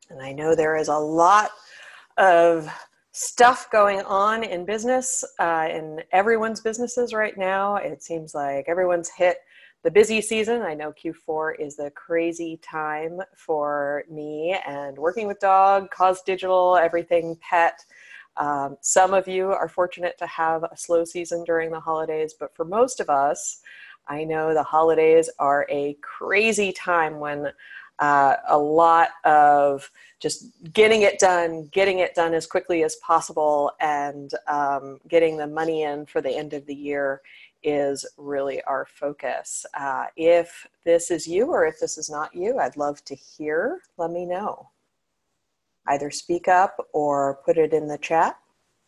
And I know there is a lot of stuff going on in business, in everyone's businesses right now. It seems like everyone's hit the busy season. I know Q4 is the crazy time for me and Working with Dog, Cause Digital, everything pet. Some of you are fortunate to have a slow season during the holidays, but for most of us, I know the holidays are a crazy time when a lot of just getting it done as quickly as possible, and getting the money in for the end of the year is really our focus. If this is you or if this is not you, I'd love to hear. Let me know. Either speak up or put it in the chat.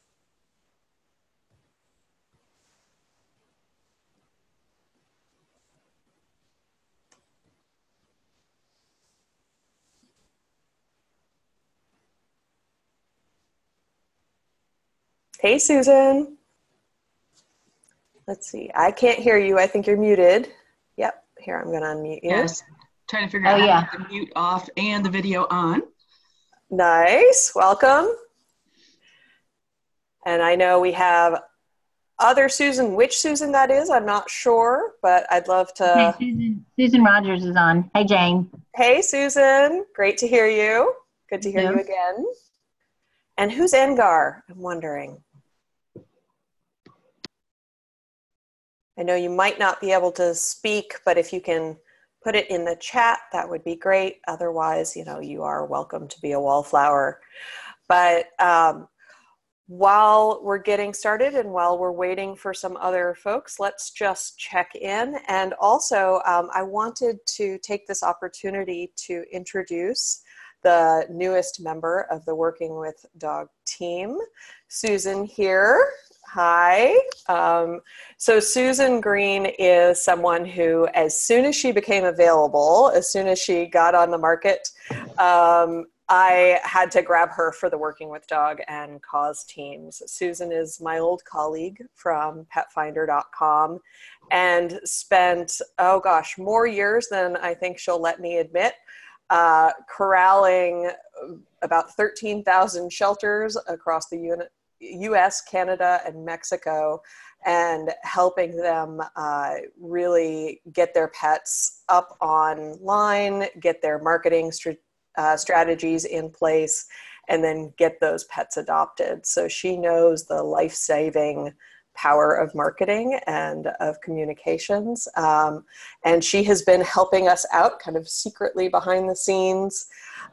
Hey, Susan. Let's see. I can't hear you. I think you're muted. Yep. Here, I'm going to unmute you. Yes. Trying to figure out how to get the mute off and the video on. Nice. Welcome. And I know we have other Susan. Which Susan that is, I'm not sure, but I'd love to. Okay, Susan Rogers is on. Hey, Jane. Hey, Susan. Great to hear you. Good to hear you again. And who's Engar? I'm wondering. I know you might not be able to speak, but if you can put it in the chat, that would be great. Otherwise, you are welcome to be a wallflower. But while we're getting started and while we're waiting for some other folks, let's just check in. And also, I wanted to take this opportunity to introduce the newest member of the Working with Dog team, Susan here. Hi. So Susan Green is someone who, as soon as she became available, as soon as she got on the market, I had to grab her for the Working with Dog and Cause teams. Susan is my old colleague from petfinder.com and spent, more years than I think she'll let me admit, corralling about 13,000 shelters across the US, Canada, and Mexico, and helping them really get their pets up online, get their marketing strategies in place, and then get those pets adopted. So she knows the life-saving power of marketing and of communications. And she has been helping us out kind of secretly behind the scenes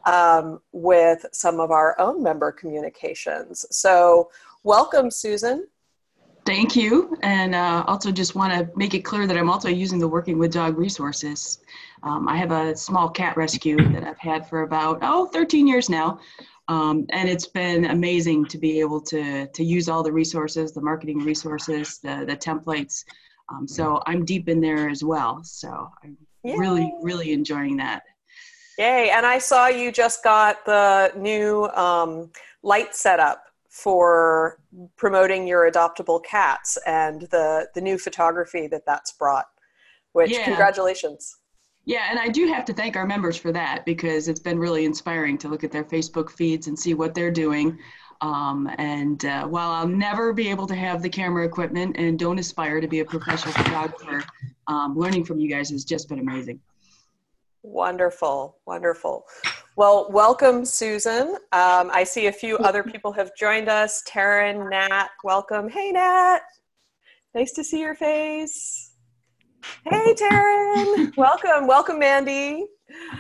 with some of our own member communications. So welcome, Susan. Thank you. And also just want to make it clear that I'm also using the Working with Dog resources. I have a small cat rescue that I've had for about, 13 years now. And it's been amazing to be able to use all the resources, the marketing resources, the templates. So I'm deep in there as well. So I'm really, really enjoying that. Yay. And I saw you just got the new light setup for promoting your adoptable cats and the new photography that's brought, which congratulations. Yeah, and I do have to thank our members for that, because it's been really inspiring to look at their Facebook feeds and see what they're doing. While I'll never be able to have the camera equipment and don't aspire to be a professional photographer, learning from you guys has just been amazing. Wonderful, wonderful. Well, welcome, Susan. I see a few other people have joined us. Taryn, Nat, welcome. Hey, Nat. Nice to see your face. Hey, Taryn. Welcome. Welcome, Mandy.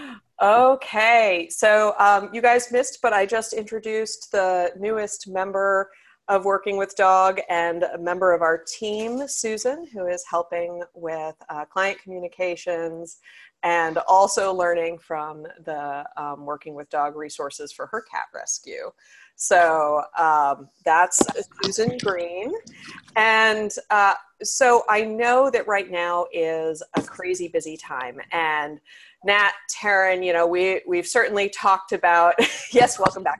Okay, so you guys missed, but I just introduced the newest member of Working with Dog and a member of our team, Susan, who is helping with client communications and also learning from the Working with Dog resources for her cat rescue. So that's Susan Green. And so I know that right now is a crazy busy time. And Nat, Taryn, we've certainly talked about, yes, welcome back.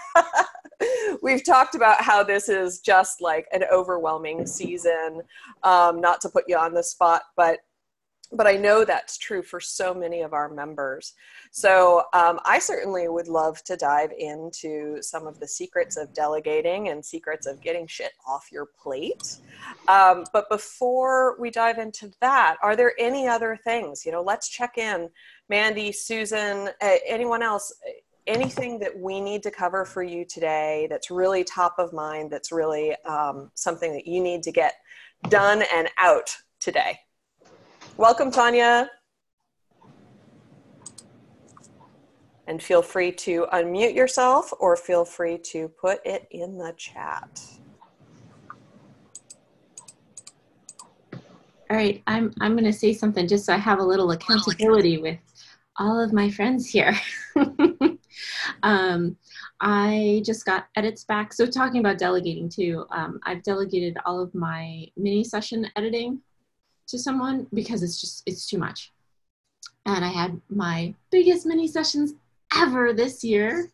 We've talked about how this is just like an overwhelming season, not to put you on the spot, but but I know that's true for so many of our members. So I certainly would love to dive into some of the secrets of delegating and secrets of getting shit off your plate. But before we dive into that, are there any other things? Let's check in. Mandy, Susan, anyone else, anything that we need to cover for you today that's really top of mind, that's really something that you need to get done and out today? Welcome, Tanya. And feel free to unmute yourself or feel free to put it in the chat. All right, I'm going to say something just so I have a little accountability with all of my friends here. I just got edits back. So talking about delegating too, I've delegated all of my mini session editing to someone because it's too much. And I had my biggest mini sessions ever this year.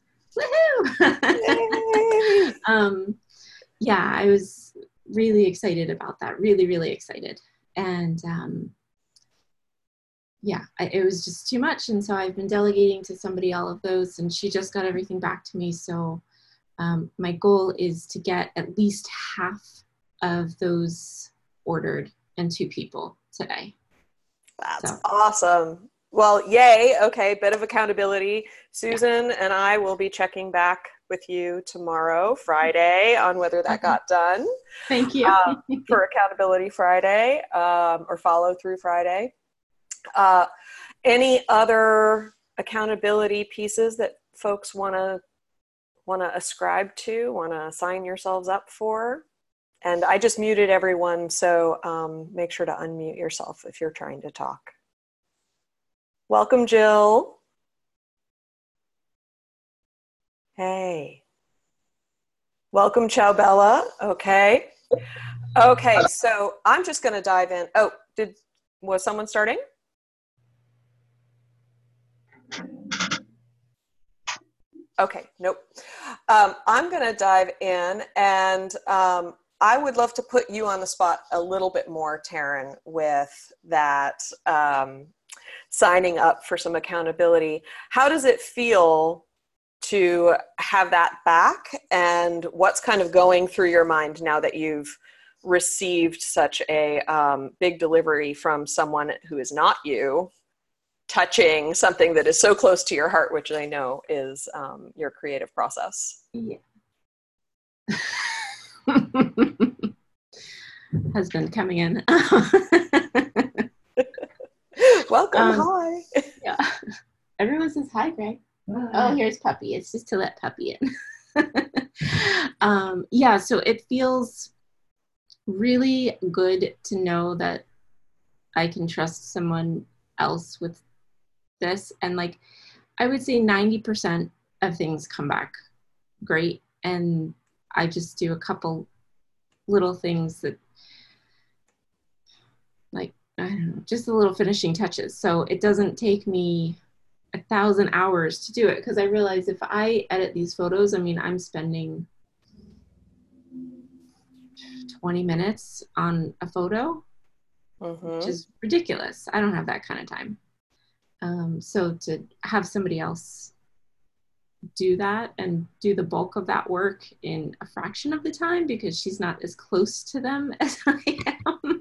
Woohoo! Yeah, I was really excited about that. Really, really excited. And yeah, it was just too much. And so I've been delegating to somebody all of those, and she just got everything back to me. So my goal is to get at least half of those ordered and 2 people today. That's awesome. Well, yay. Okay, bit of accountability. Susan and I will be checking back with you tomorrow, Friday, on whether that got done. Thank you. For Accountability Friday, or Follow Through Friday. Any other accountability pieces that folks want to ascribe to, want to sign yourselves up for? And I just muted everyone, so make sure to unmute yourself if you're trying to talk. Welcome, Jill. Hey. Welcome, Ciao Bella. Okay. Okay, so I'm just going to dive in. Oh, was someone starting? Okay, nope. I'm going to dive in, and I would love to put you on the spot a little bit more, Taryn, with that signing up for some accountability. How does it feel to have that back, and what's kind of going through your mind now that you've received such a big delivery from someone who is not you, touching something that is so close to your heart, which I know is your creative process? Yeah. Husband coming in. Welcome. Hi. Yeah. Everyone says hi, Greg. Oh, here's Puppy. It's just to let Puppy in. Yeah, so it feels really good to know that I can trust someone else with this. And like, I would say 90% of things come back great. And I just do a couple little things that, like, I don't know, just the little finishing touches. So it doesn't take me 1,000 hours to do it, because I realize if I edit these photos, I mean, I'm spending 20 minutes on a photo, which is ridiculous. I don't have that kind of time. So to have somebody else do that and do the bulk of that work in a fraction of the time, because she's not as close to them as I am.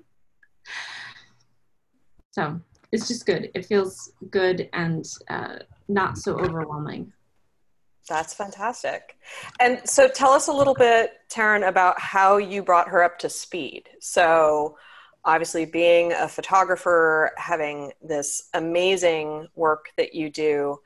So it's just good. It feels good and not so overwhelming. That's fantastic. And so tell us a little bit, Taryn, about how you brought her up to speed. So obviously being a photographer, having this amazing work that you do,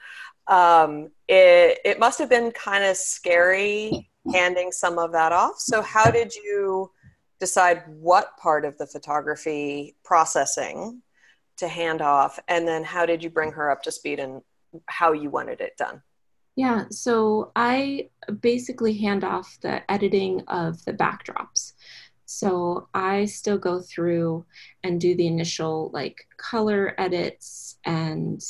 it must have been kind of scary handing some of that off. So how did you decide what part of the photography processing to hand off? And then how did you bring her up to speed and how you wanted it done? Yeah, so I basically hand off the editing of the backdrops. So I still go through and do the initial like color edits and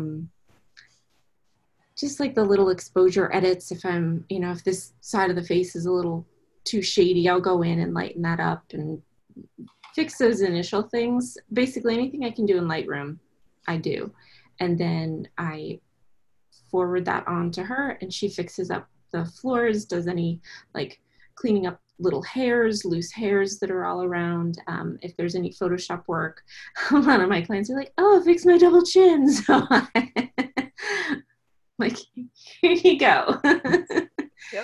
just like the little exposure edits. If I'm, if this side of the face is a little too shady, I'll go in and lighten that up and fix those initial things. Basically anything I can do in Lightroom, I do. And then I forward that on to her and she fixes up the floors, does any like cleaning up little hairs, loose hairs that are all around. If there's any Photoshop work, a lot of my clients are like, oh, fix my double chin. So like, here you go. Yep.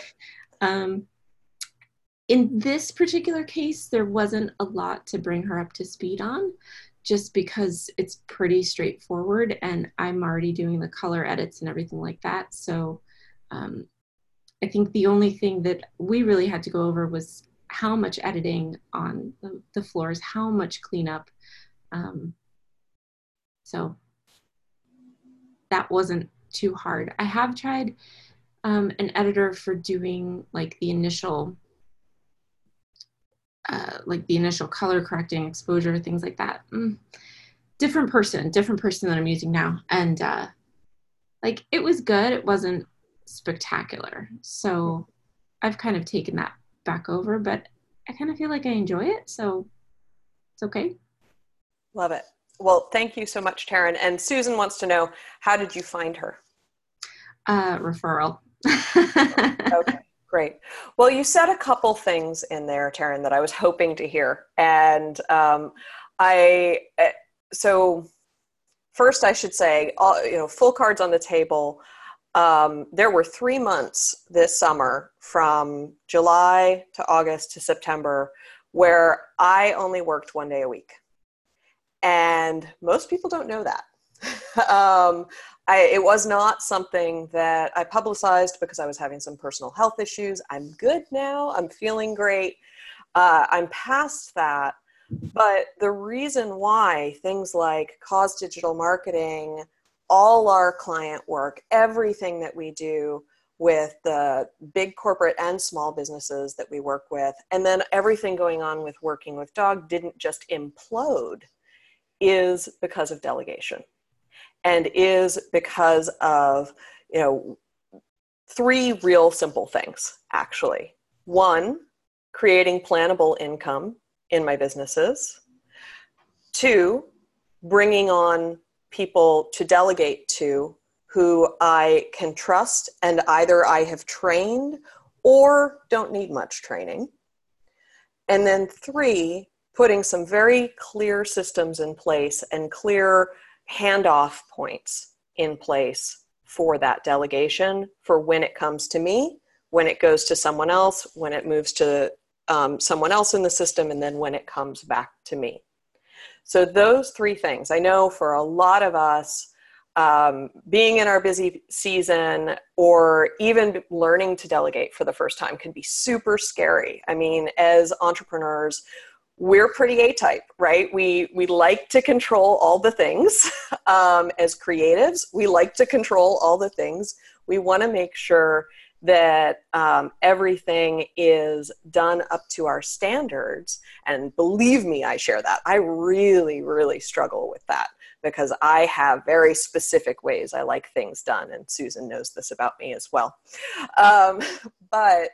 In this particular case, there wasn't a lot to bring her up to speed on, just because it's pretty straightforward and I'm already doing the color edits and everything like that. So I think the only thing that we really had to go over was how much editing on the floors, how much cleanup. So that wasn't too hard. I have tried an editor for doing like the initial color correcting, exposure, things like that. Different person that I'm using now. And like, it was good. It wasn't spectacular. So I've kind of taken that back over, but I kind of feel like I enjoy it. So it's okay. Love it. Well, thank you so much, Taryn. And Susan wants to know, how did you find her? Referral. Okay. Great. Well, you said a couple things in there, Taryn, that I was hoping to hear. And so first I should say, full cards on the table. There were 3 months this summer from July to August to September where I only worked 1 day a week. And most people don't know that. It was not something that I publicized because I was having some personal health issues. I'm good now. I'm feeling great. I'm past that. But the reason why things like Cause Digital Marketing, all our client work, everything that we do with the big corporate and small businesses that we work with, and then everything going on with Working with Dog didn't just implode, is because of delegation. And is because of, 3 real simple things, actually. 1, creating plannable income in my businesses. 2, bringing on people to delegate to who I can trust and either I have trained or don't need much training. And then 3, putting some very clear systems in place and clear handoff points in place for that delegation, for when it comes to me, when it goes to someone else, when it moves to someone else in the system, and then when it comes back to me. So those 3 things, I know for a lot of us, being in our busy season or even learning to delegate for the first time can be super scary. I mean, as entrepreneurs, we're pretty A-type, right? We like to control all the things. As creatives, we like to control all the things. We want to make sure that everything is done up to our standards. And believe me, I share that. I really, really struggle with that because I have very specific ways I like things done. And Susan knows this about me as well. But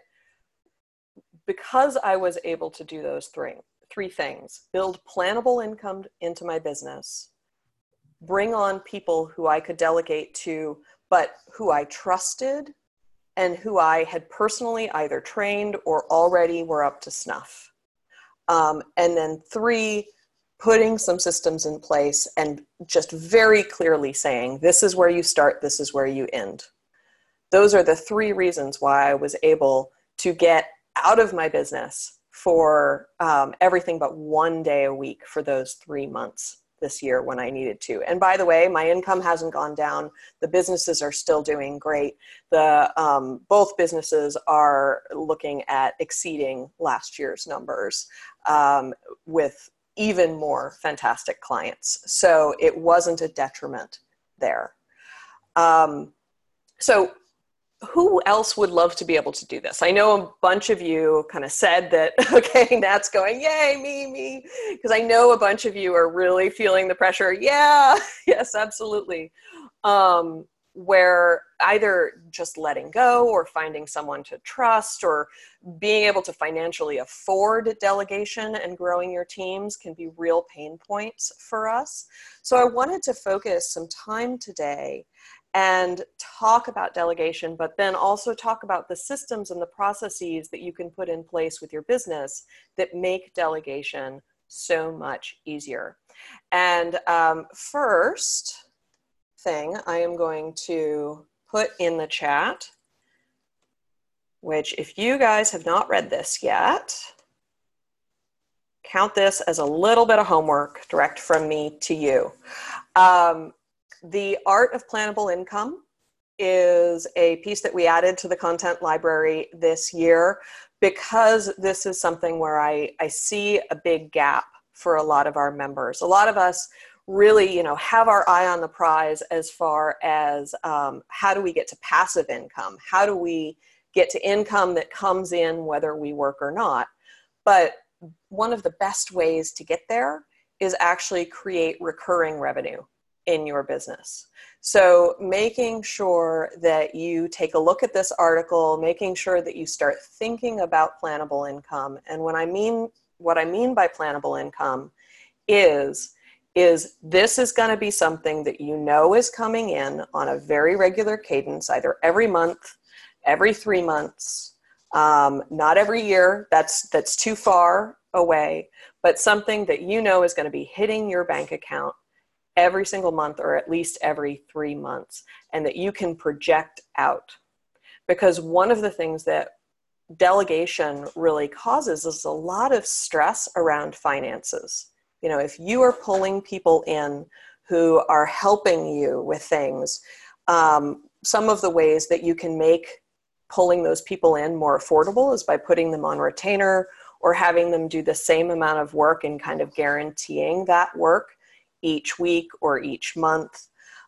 because I was able to do those 3 things, build plannable income into my business, bring on people who I could delegate to, but who I trusted and who I had personally either trained or already were up to snuff. And then 3, putting some systems in place and just very clearly saying, this is where you start, this is where you end. Those are the 3 reasons why I was able to get out of my business for everything but 1 day a week for those 3 months this year when I needed to. And by the way, my income hasn't gone down. The businesses are still doing great. Both businesses are looking at exceeding last year's numbers with even more fantastic clients. So it wasn't a detriment there. So who else would love to be able to do this? I know a bunch of you kind of said that, okay, Nat's going, yay, me, because I know a bunch of you are really feeling the pressure. Yeah, yes, absolutely. Where either just letting go or finding someone to trust or being able to financially afford delegation and growing your teams can be real pain points for us. So I wanted to focus some time today and talk about delegation, but then also talk about the systems and the processes that you can put in place with your business that make delegation so much easier. And first thing I am going to put in the chat, which if you guys have not read this yet, count this as a little bit of homework direct from me to you. The Art of Plannable Income is a piece that we added to the content library this year because this is something where I see a big gap for a lot of our members. A lot of us really, have our eye on the prize as far as how do we get to passive income? How do we get to income that comes in whether we work or not? But one of the best ways to get there is actually create recurring revenue in your business. So making sure that you take a look at this article, making sure that you start thinking about plannable income. And what I mean by plannable income is this is going to be something that you know is coming in on a very regular cadence, either every month, every 3 months, not every year, that's too far away, but something that you know is going to be hitting your bank account every single month or at least every 3 months, and that you can project out. Because one of the things that delegation really causes is a lot of stress around finances. If you are pulling people in who are helping you with things, some of the ways that you can make pulling those people in more affordable is by putting them on retainer or having them do the same amount of work and kind of guaranteeing that work each week or each month.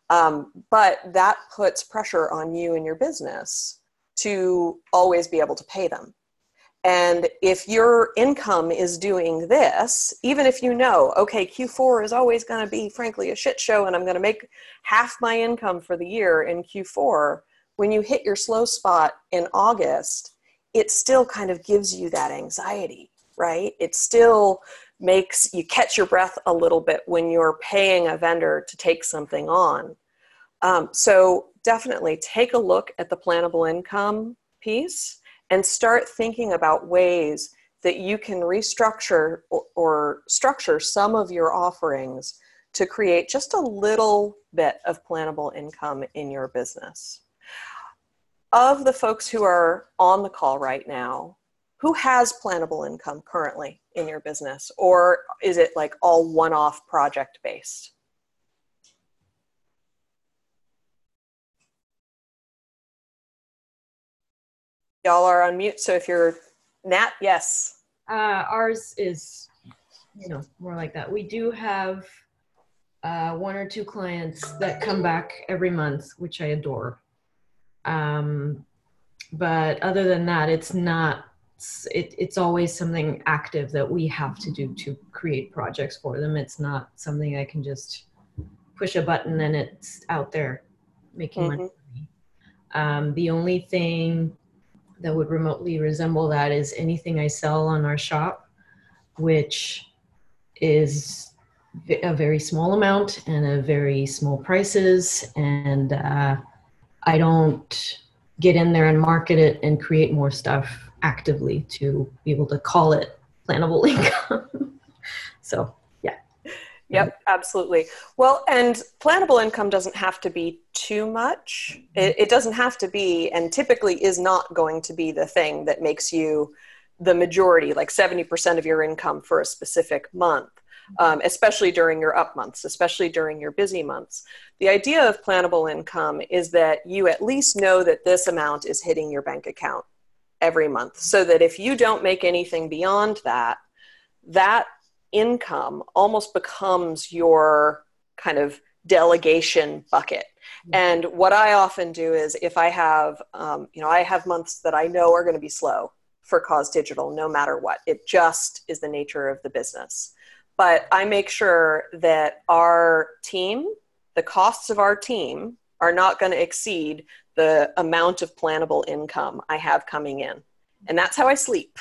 But that puts pressure on you and your business to always be able to pay them. And if your income is doing this, even if you know, okay, Q4 is always going to be, frankly, a shit show, and I'm going to make half my income for the year in Q4, when you hit your slow spot in August, it still kind of gives you that anxiety, right? It still makes you catch your breath a little bit when you're paying a vendor to take something on. So definitely take a look at the plannable income piece and start thinking about ways that you can restructure or structure some of your offerings to create just a little bit of plannable income in your business. Of the folks who are on the call right now, who has plannable income currently in your business? Or is it like all one-off project based? Y'all are on mute, so if you're Nat, yes. Ours is, more like that. We do have 1 or 2 clients that come back every month, which I adore. But other than that, it's always something active that we have to do to create projects for them. It's not something I can just push a button and it's out there making money for me. The only thing that would remotely resemble that is anything I sell on our shop, which is a very small amount and a very small prices. And I don't get in there and market it and create more stuff actively to be able to call it plannable income. So, yeah. Yep, absolutely. Well, and plannable income doesn't have to be too much. It doesn't have to be, and typically is not going to be the thing that makes you the majority, like 70% of your income for a specific month, especially during your up months, especially during your busy months. The idea of plannable income is that you at least know that this amount is hitting your bank account every month, so that if you don't make anything beyond that, that income almost becomes your kind of delegation bucket. And what I often do is if I have, I have months that I know are going to be slow for Cause Digital, no matter what. It just is the nature of the business. But I make sure that our team, the costs of our team, are not going to exceed the amount of plannable income I have coming in. And that's how I sleep.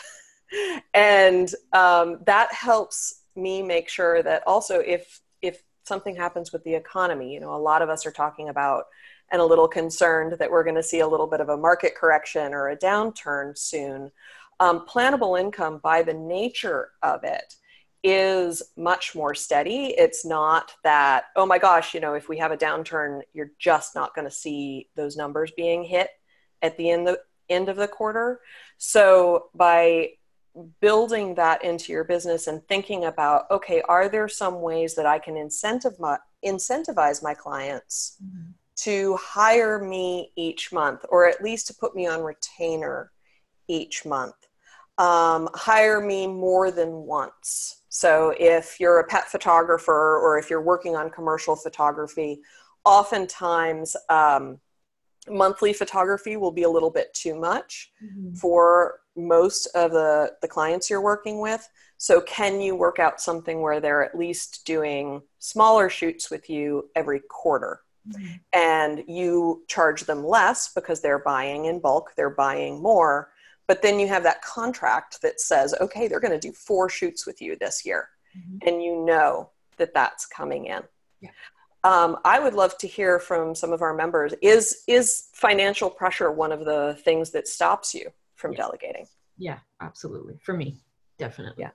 And that helps me make sure that also if something happens with the economy, a lot of us are talking about and a little concerned that we're going to see a little bit of a market correction or a downturn soon. Plannable income, by the nature of it, is much more steady. It's not that, oh my gosh, if we have a downturn, you're just not going to see those numbers being hit at the end of the quarter. So by building that into your business and thinking about, okay, are there some ways that I can incentivize my clients to hire me each month, or at least to put me on retainer each month? Hire me more than once. So if you're a pet photographer or if you're working on commercial photography, oftentimes monthly photography will be a little bit too much for most of the clients you're working with. So can you work out something where they're at least doing smaller shoots with you every quarter? And you charge them less because they're buying in bulk, they're buying more. But then you have that contract that says, okay, they're going to do 4 shoots with you this year. And you know that that's coming in. Yeah. I would love to hear from some of our members. Is financial pressure one of the things that stops you from delegating? Yeah, absolutely. For me, definitely.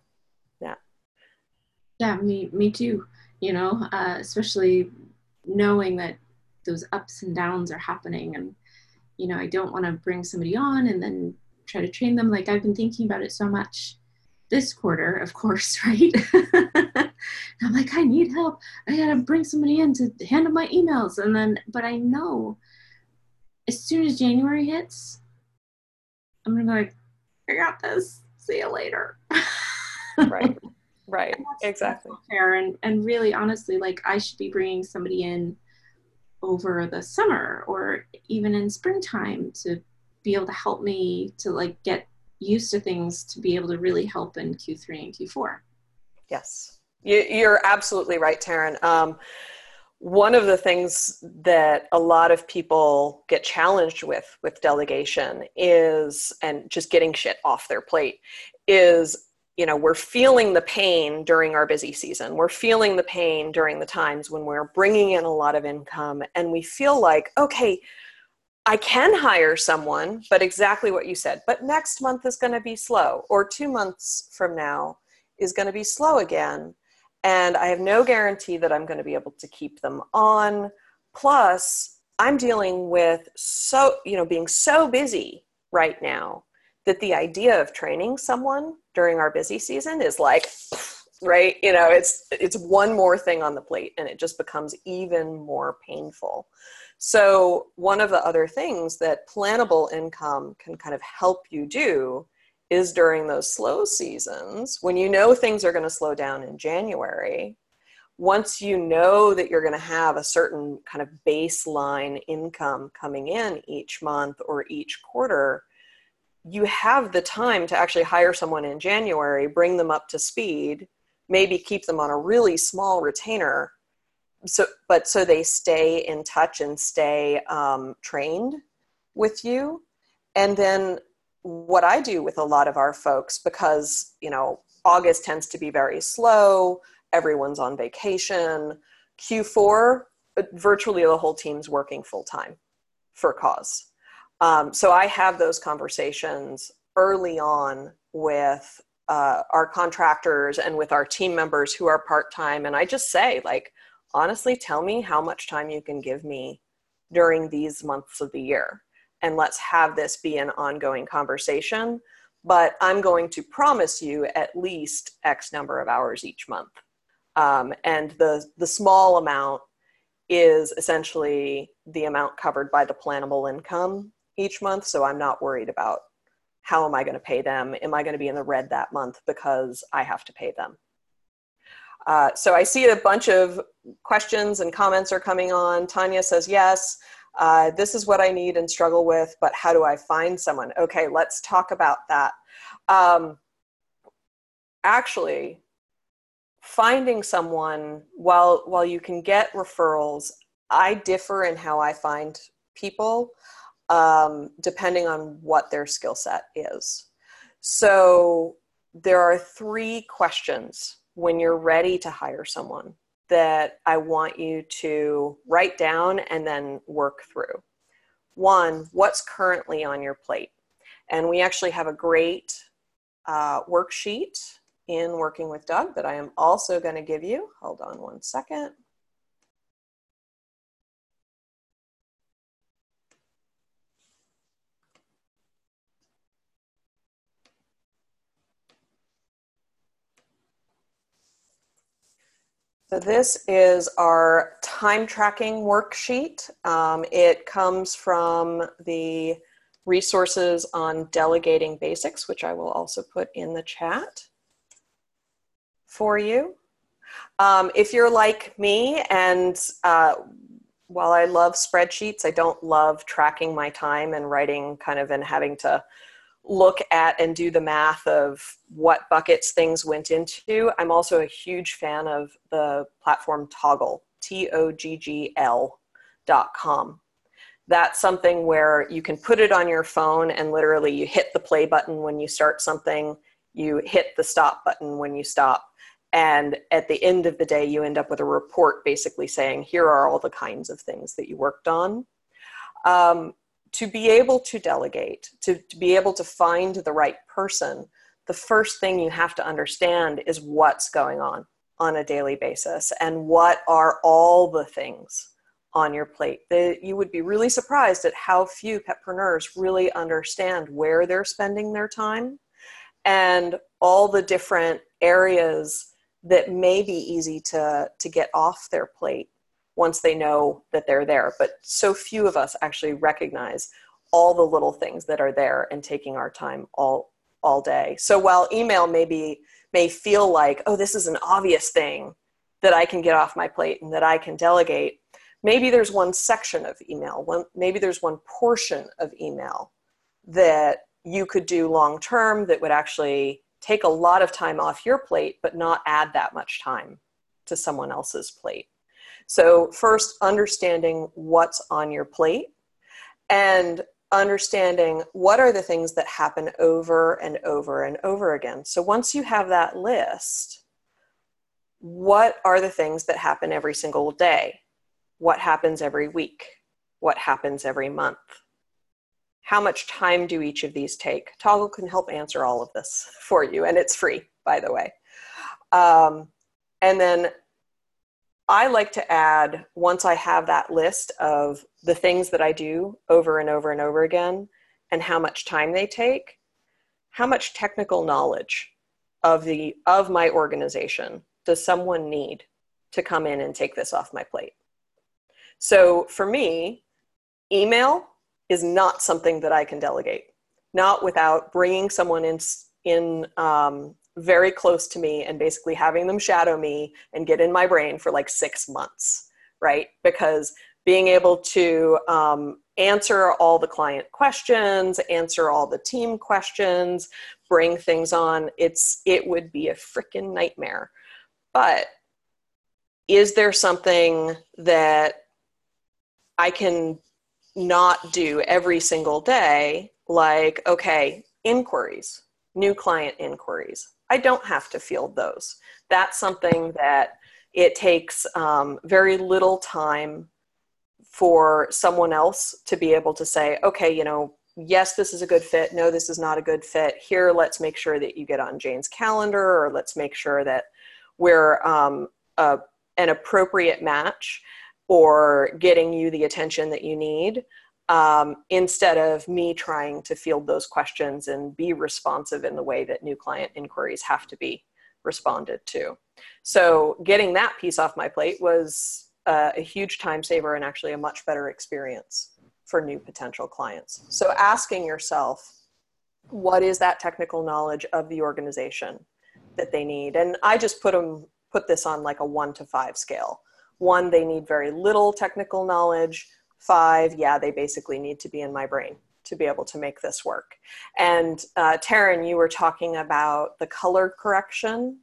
Yeah, me too. Especially knowing that those ups and downs are happening, and I don't want to bring somebody on and then try to train them. Like, I've been thinking about it so much this quarter, of course, right? I'm like, I need help. I gotta bring somebody in to handle my emails. But I know as soon as January hits, I'm gonna be like, I got this. See you later. Right. Exactly. That's fair. And really, honestly, like, I should be bringing somebody in over the summer or even in springtime to be able to help me to like get used to things to be able to really help in Q3 and Q4. Yes, you're absolutely right, Taryn. One of the things that a lot of people get challenged with delegation is, and just getting shit off their plate, is, we're feeling the pain during our busy season. We're feeling the pain during the times when we're bringing in a lot of income, and we feel like, okay, I can hire someone, but exactly what you said, but next month is going to be slow, or 2 months from now is going to be slow again. And I have no guarantee that I'm going to be able to keep them on. Plus, I'm dealing with being so busy right now that the idea of training someone during our busy season is like, right? It's one more thing on the plate, and it just becomes even more painful. So one of the other things that plannable income can kind of help you do is during those slow seasons, when things are going to slow down in January, once you know that you're going to have a certain kind of baseline income coming in each month or each quarter, you have the time to actually hire someone in January, bring them up to speed, maybe keep them on a really small retainer, so they stay in touch and stay trained with you. And then what I do with a lot of our folks, because, August tends to be very slow, everyone's on vacation, Q4, virtually the whole team's working full time for cause. So I have those conversations early on with our contractors and with our team members who are part-time. And I just say, like, honestly, tell me how much time you can give me during these months of the year. And let's have this be an ongoing conversation. But I'm going to promise you at least X number of hours each month. And the small amount is essentially the amount covered by the plannable income each month. So I'm not worried about how am I going to pay them? Am I going to be in the red that month because I have to pay them? So I see a bunch of questions and comments are coming on. Tanya says, yes, this is what I need and struggle with, but how do I find someone? Okay, let's talk about that. Actually, finding someone, while you can get referrals, I differ in how I find people. depending on what their skill set is. So there are 3 questions when you're ready to hire someone that I want you to write down and then work through. 1, what's currently on your plate? And we actually have a great worksheet in Working with Doug that I am also going to give you. Hold on one second. So this is our time tracking worksheet. It comes from the resources on delegating basics, which I will also put in the chat for you. If you're like me, and while I love spreadsheets, I don't love tracking my time and writing kind of and having to look at and do the math of what buckets things went into. I'm also a huge fan of the platform Toggl, TOGGL.com. That's something where you can put it on your phone and literally you hit the play button when you start something, you hit the stop button when you stop. And at the end of the day, you end up with a report basically saying, here are all the kinds of things that you worked on. To be able to delegate, to be able to find the right person, the first thing you have to understand is what's going on a daily basis and what are all the things on your plate. You would be really surprised at how few petpreneurs really understand where they're spending their time and all the different areas that may be easy to get off their plate once they know that they're there. But so few of us actually recognize all the little things that are there and taking our time all day. So while email may feel like, oh, this is an obvious thing that I can get off my plate and that I can delegate, maybe there's one section of email, maybe there's one portion of email that you could do long term that would actually take a lot of time off your plate, but not add that much time to someone else's plate. So first, understanding what's on your plate and understanding what are the things that happen over and over and over again. So once you have that list, what are the things that happen every single day? What happens every week? What happens every month? How much time do each of these take? Toggl can help answer all of this for you, and it's free, by the way. And then I like to add, once I have that list of the things that I do over and over and over again and how much time they take, how much technical knowledge of my organization does someone need to come in and take this off my plate? So for me, email is not something that I can delegate, not without bringing someone in very close to me and basically having them shadow me and get in my brain for like 6 months, right? Because being able to answer all the client questions, answer all the team questions, bring things on, it would be a freaking nightmare. But is there something that I can not do every single day? Like, okay, inquiries, new client inquiries. I don't have to field those. That's something that it takes very little time for someone else to be able to say, okay, yes, this is a good fit. No, this is not a good fit. Here, let's make sure that you get on Jane's calendar, or let's make sure that we're an appropriate match or getting you the attention that you need, instead of me trying to field those questions and be responsive in the way that new client inquiries have to be responded to. So getting that piece off my plate was a huge time saver and actually a much better experience for new potential clients. So asking yourself, what is that technical knowledge of the organization that they need? And I just put this on like a 1 to 5 scale. 1, they need very little technical knowledge. 5, yeah, they basically need to be in my brain to be able to make this work. And Taryn, you were talking about the color correction.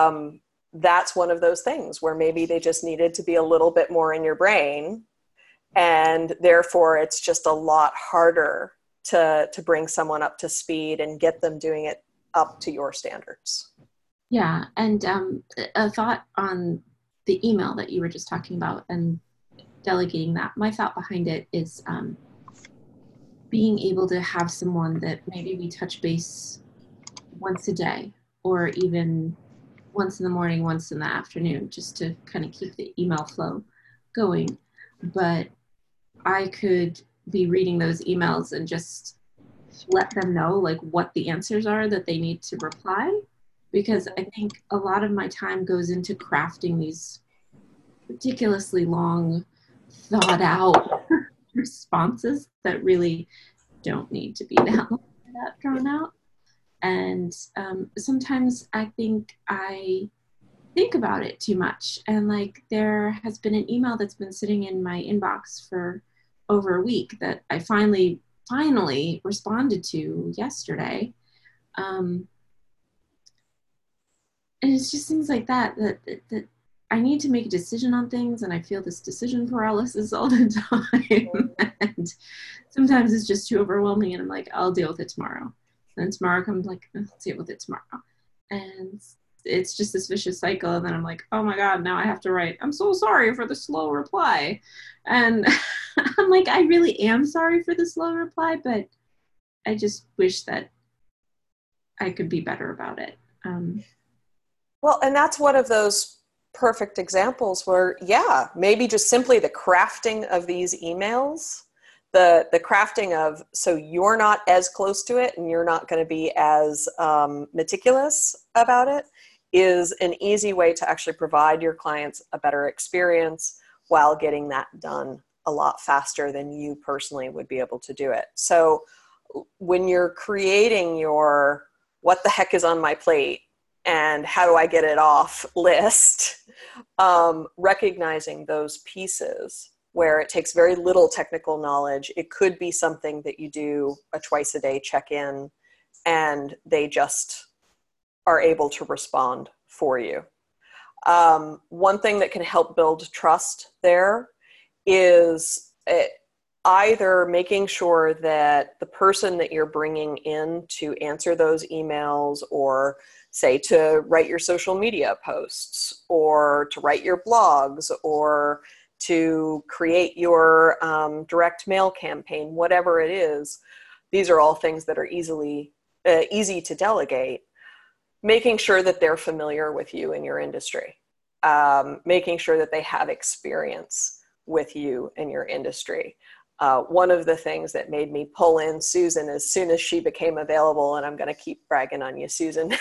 That's one of those things where maybe they just needed to be a little bit more in your brain And therefore, it's just a lot harder to bring someone up to speed and get them doing it up to your standards. Yeah, and a thought on the email that you were just talking about and delegating that. My thought behind it is being able to have someone that maybe we touch base once a day, or even once in the morning, once in the afternoon, just to kind of keep the email flow going. But I could be reading those emails and just let them know like what the answers are that they need to reply, because I think a lot of my time goes into crafting these ridiculously long, thought out responses that really don't need to be that long, that drawn out. And sometimes I think I think about it too much. And like there has been an email that's been sitting in my inbox for over a week that I finally responded to yesterday. And it's just things like that I need to make a decision on things, and I feel this decision paralysis all the time. And sometimes it's just too overwhelming, and I'm like, I'll deal with it tomorrow. And then tomorrow comes like, I'll deal with it tomorrow. And it's just this vicious cycle. And then I'm like, oh my God, now I have to write, I'm so sorry for the slow reply. And I'm like, I really am sorry for the slow reply, but I just wish that I could be better about it. Well, and that's one of those perfect examples where, yeah, maybe just simply the crafting of these emails, the crafting of, so you're not as close to it and you're not going to be as meticulous about it, is an easy way to actually provide your clients a better experience while getting that done a lot faster than you personally would be able to do it. So when you're creating your what the heck is on my plate and how do I get it off list, recognizing those pieces where it takes very little technical knowledge. It could be something that you do a twice a day check-in and they just are able to respond for you. One thing that can help build trust there is either making sure that the person that you're bringing in to answer those emails, or say to write your social media posts, or to write your blogs, or to create your direct mail campaign, whatever it is, these are all things that are easy to delegate. Making sure that they're familiar with you in your industry, making sure that they have experience with you in your industry. One of the things that made me pull in Susan as soon as she became available, and I'm going to keep bragging on you, Susan,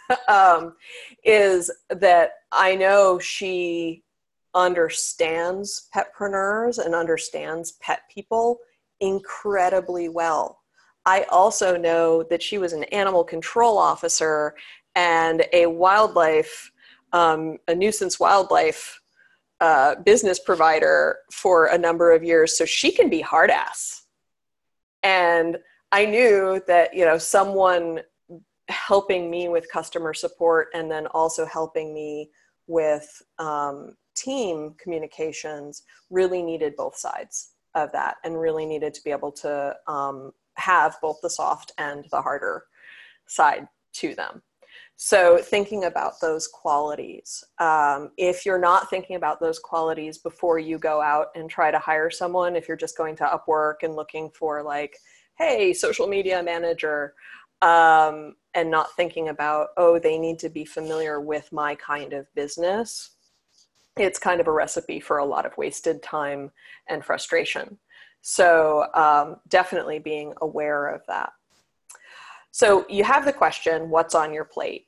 is that I know she understands petpreneurs and understands pet people incredibly well. I also know that she was an animal control officer and a wildlife, a nuisance wildlife business provider for a number of years. So she can be hard ass. And I knew that, someone helping me with customer support and then also helping me with team communications really needed both sides of that and really needed to be able to have both the soft and the harder side to them. So thinking about those qualities, if you're not thinking about those qualities before you go out and try to hire someone, if you're just going to Upwork and looking for like, hey, social media manager, and not thinking about, oh, they need to be familiar with my kind of business, it's kind of a recipe for a lot of wasted time and frustration. So definitely being aware of that. So you have the question, what's on your plate?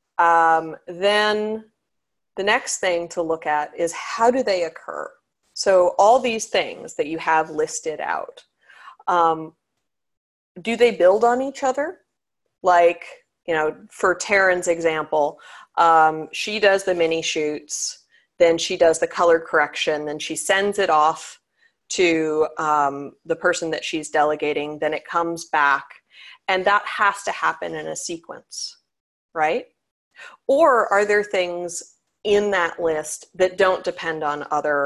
Then the next thing to look at is how do they occur? So all these things that you have listed out, do they build on each other? Like, for Taryn's example, she does the mini shoots, then she does the color correction, then she sends it off to the person that she's delegating, then it comes back, and that has to happen in a sequence, right? Or are there things in that list that don't depend on other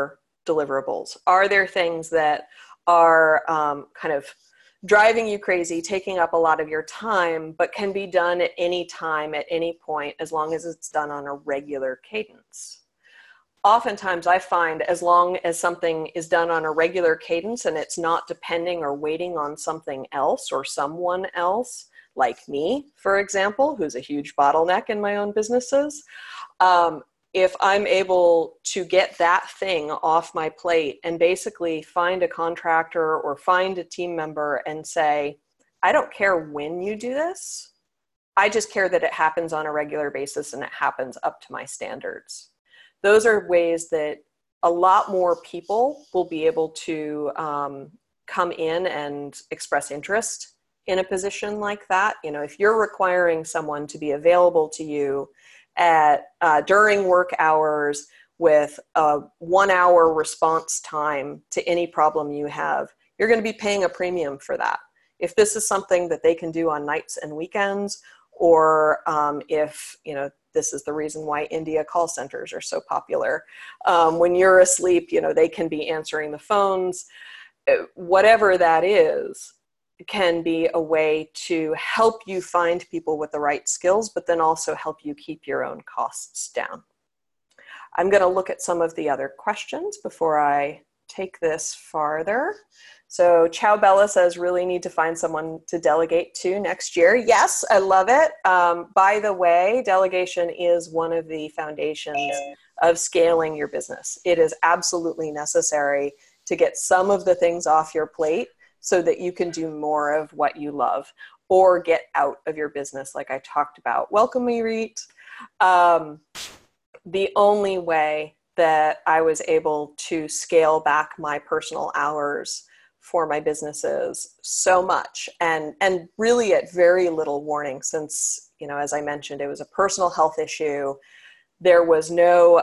deliverables? Are there things that are kind of driving you crazy, taking up a lot of your time, but can be done at any time, at any point, as long as it's done on a regular cadence? Oftentimes I find as long as something is done on a regular cadence and it's not depending or waiting on something else or someone else, like me, for example, who's a huge bottleneck in my own businesses, if I'm able to get that thing off my plate and basically find a contractor or find a team member and say, I don't care when you do this, I just care that it happens on a regular basis and it happens up to my standards. Those are ways that a lot more people will be able to come in and express interest in a position like that. You know, if you're requiring someone to be available to you at during work hours with a 1 hour response time to any problem you have, you're going to be paying a premium for that. If this is something that they can do on nights and weekends, or if, you know, this is the reason why India call centers are so popular. When you're asleep, you know, they can be answering the phones. Whatever that is, can be a way to help you find people with the right skills, but then also help you keep your own costs down. I'm going to look at some of the other questions before I take this farther. So Chow Bella says, really need to find someone to delegate to next year. Yes, I love it. By the way, delegation is one of the foundations of scaling your business. It is absolutely necessary to get some of the things off your plate so that you can do more of what you love or get out of your business like I talked about. Welcome, Merit. The only way that I was able to scale back my personal hours for my businesses so much, and really at very little warning, since, you know, as I mentioned, it was a personal health issue. There was no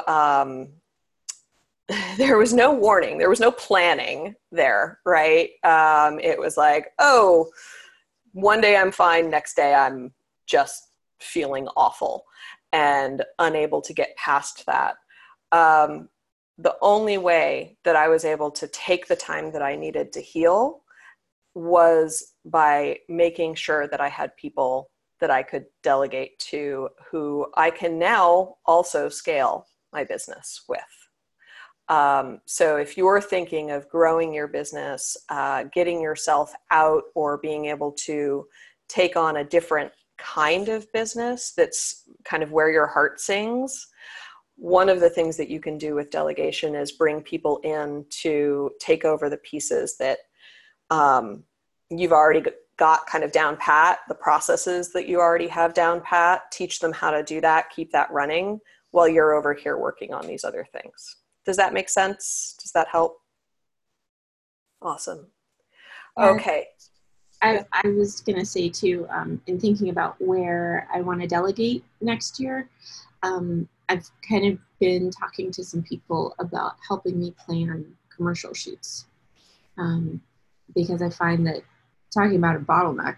warning. There was no planning there, right? It was like, oh, one day I'm fine, next day I'm just feeling awful and unable to get past that. The only way that I was able to take the time that I needed to heal was by making sure that I had people that I could delegate to who I can now also scale my business with. So if you're thinking of growing your business, getting yourself out, or being able to take on a different kind of business that's kind of where your heart sings, one of the things that you can do with delegation is bring people in to take over the pieces that you've already got kind of down pat, the processes that you already have down pat, teach them how to do that, keep that running while you're over here working on these other things. Does that make sense? Does that help? Awesome. Okay. I was going to say too, in thinking about where I want to delegate next year, I've kind of been talking to some people about helping me plan commercial shoots, because I find that talking about a bottleneck,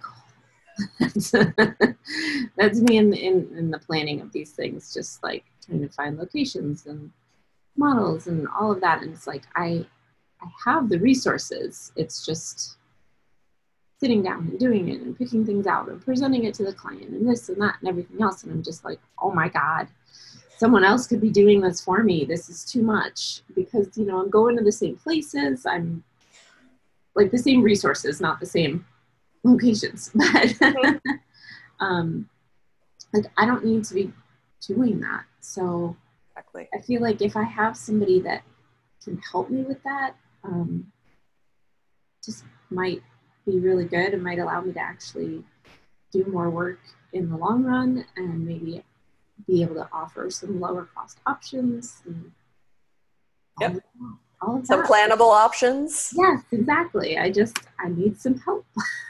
that's me in the planning of these things, just like trying to find locations and models and all of that. And it's like, I have the resources. It's just sitting down and doing it and picking things out and presenting it to the client and this and that and everything else. And I'm just like, oh my God, someone else could be doing this for me. This is too much, because, you know, I'm going to the same places. I'm like the same resources, not the same locations, but like I don't need to be doing that. So Exactly. I feel like if I have somebody that can help me with that, just might be really good and might allow me to actually do more work in the long run, and maybe be able to offer some lower cost options. And Yep. all of Some that. plannable options. Yes, exactly. I need some help.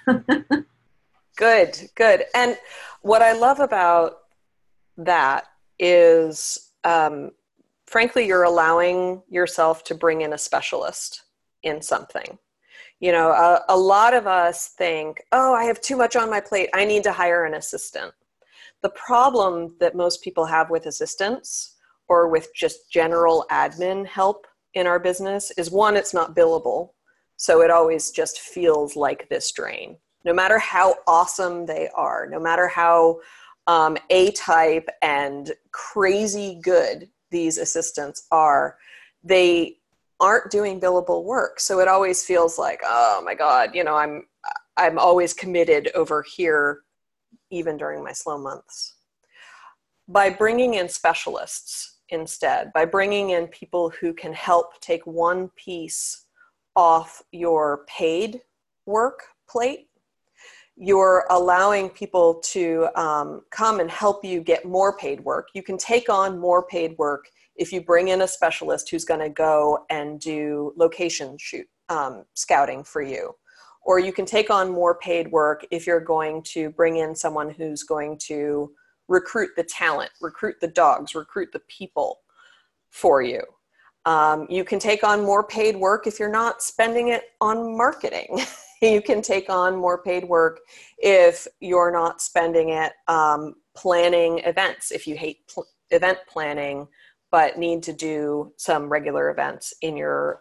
Good. And what I love about that is, frankly, you're allowing yourself to bring in a specialist in something. You know, a lot of us think, oh, I have too much on my plate, I need to hire an assistant. The problem that most people have with assistants or with just general admin help in our business is, one, it's not billable. So it always just feels like this drain. No matter how awesome they are, no matter how A-type and crazy good these assistants are, they aren't doing billable work. So it always feels like, oh my God, you know, I'm always committed over here, even during my slow months. By bringing in specialists instead, by bringing in people who can help take one piece off your paid work plate, you're allowing people to come and help you get more paid work. You can take on more paid work if you bring in a specialist who's going to go and do location scouting for you. Or you can take on more paid work if you're going to bring in someone who's going to recruit the talent, recruit the dogs, recruit the people for you. You can take on more paid work if you're not spending it on marketing. You can take on more paid work if you're not spending it planning events, if you hate event planning, but need to do some regular events in your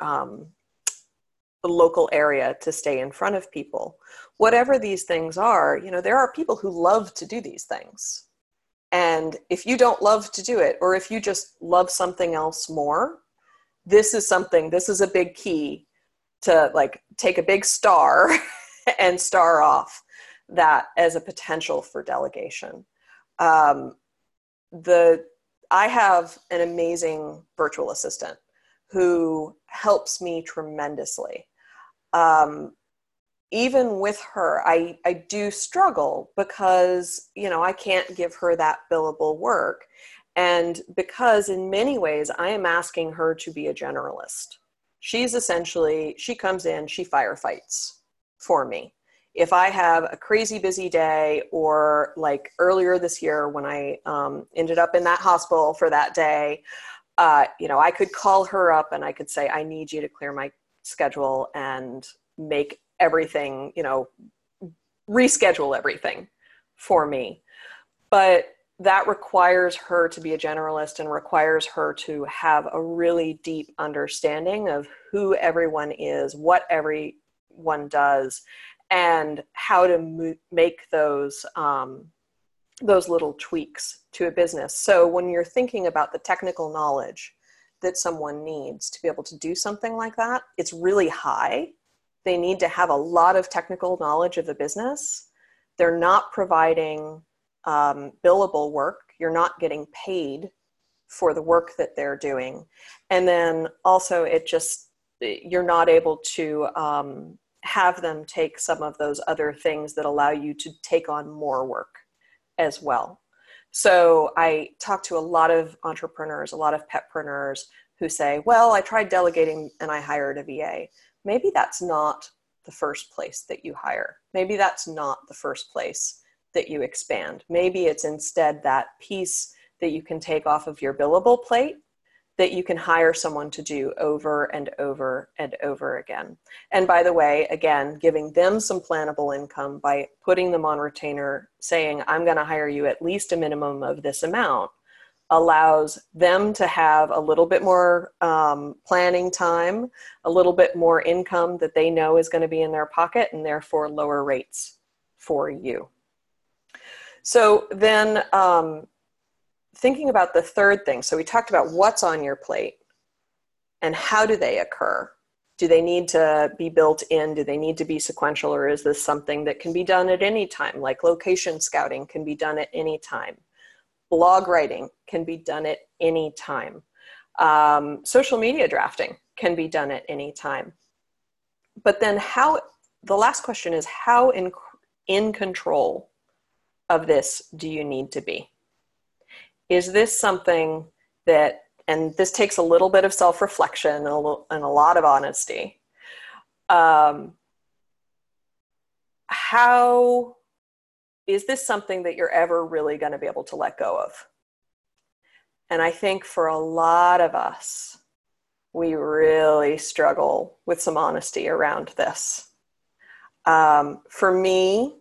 local area to stay in front of people. Whatever these things are, you know, there are people who love to do these things. And if you don't love to do it, or if you just love something else more, this is a big key to like take a big star and star off that as a potential for delegation. I have an amazing virtual assistant who helps me tremendously. Even with her, I do struggle because, you know, I can't give her that billable work. And because in many ways, I am asking her to be a generalist. She comes in, she firefights for me. If I have a crazy busy day, or like earlier this year when I ended up in that hospital for that day, you know, I could call her up and I could say, I need you to clear my schedule and make everything, you know, reschedule everything for me. But that requires her to be a generalist and requires her to have a really deep understanding of who everyone is, what everyone does, and how to make those little tweaks to a business. So when you're thinking about the technical knowledge that someone needs to be able to do something like that, it's really high. They need to have a lot of technical knowledge of the business. They're not providing billable work. You're not getting paid for the work that they're doing. And then also you're not able to have them take some of those other things that allow you to take on more work as well. So I talk to a lot of entrepreneurs, a lot of petpreneurs who say, well, I tried delegating and I hired a VA. Maybe that's not the first place that you hire. Maybe that's not the first place that you expand. Maybe it's instead that piece that you can take off of your billable plate that you can hire someone to do over and over and over again. And by the way, again, giving them some plannable income by putting them on retainer, saying, I'm going to hire you at least a minimum of this amount, allows them to have a little bit more planning time, a little bit more income that they know is going to be in their pocket, and therefore lower rates for you. So then thinking about the third thing, so we talked about what's on your plate and how do they occur? Do they need to be built in? Do they need to be sequential? Or is this something that can be done at any time? Like location scouting can be done at any time. Blog writing can be done at any time. Social media drafting can be done at any time. But then the last question is, how in control of this do you need to be? Is this something that, and this takes a little bit of self-reflection and a lot of honesty, how is this something that you're ever really going to be able to let go of? And I think for a lot of us, we really struggle with some honesty around this. For me,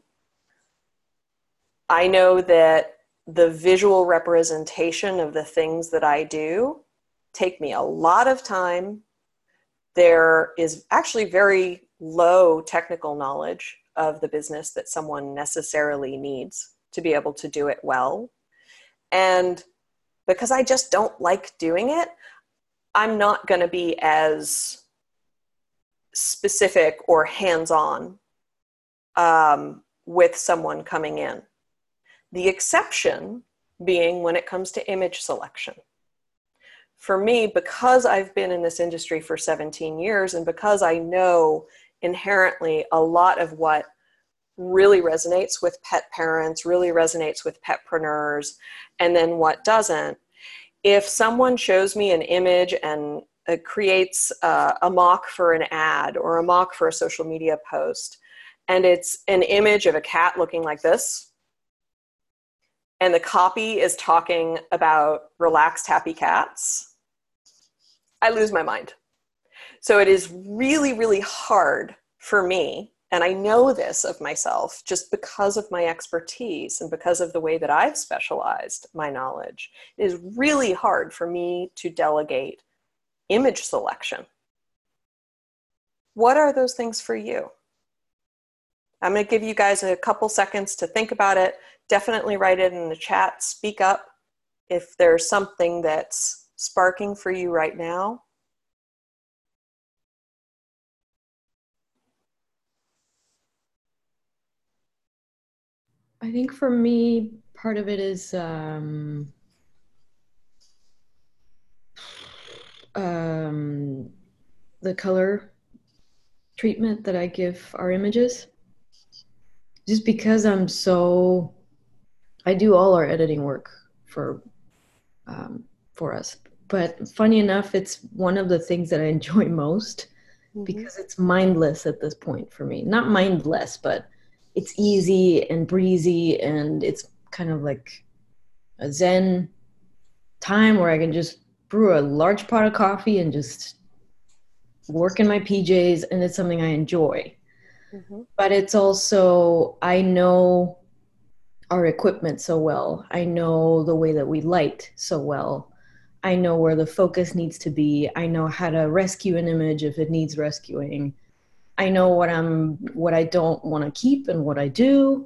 I know that the visual representation of the things that I do take me a lot of time there is actually very low technical knowledge of the business that someone necessarily needs to be able to do it well. And because I just don't like doing it, I'm not going to be as specific or hands-on with someone coming in. The exception being when it comes to image selection. For me, because I've been in this industry for 17 years and because I know inherently a lot of what really resonates with pet parents, really resonates with petpreneurs, and then what doesn't, if someone shows me an image and creates a mock for an ad or a mock for a social media post, and it's an image of a cat looking like this, and the copy is talking about relaxed, happy cats, I lose my mind. So it is really, really hard for me, and I know this of myself just because of my expertise and because of the way that I've specialized my knowledge. It is really hard for me to delegate image selection. What are those things for you? I'm going to give you guys a couple seconds to think about it. Definitely write it in the chat. Speak up if there's something that's sparking for you right now. I think for me, part of it is the color treatment that I give our images. Just because I do all our editing work for us. But funny enough, it's one of the things that I enjoy most because it's mindless at this point for me. Not mindless, but it's easy and breezy, and it's kind of like a Zen time where I can just brew a large pot of coffee and just work in my PJs, and it's something I enjoy. But it's also, I know our equipment so well. I know the way that we light so well. I know where the focus needs to be. I know how to rescue an image if it needs rescuing. I know what I don't want to keep and what I do.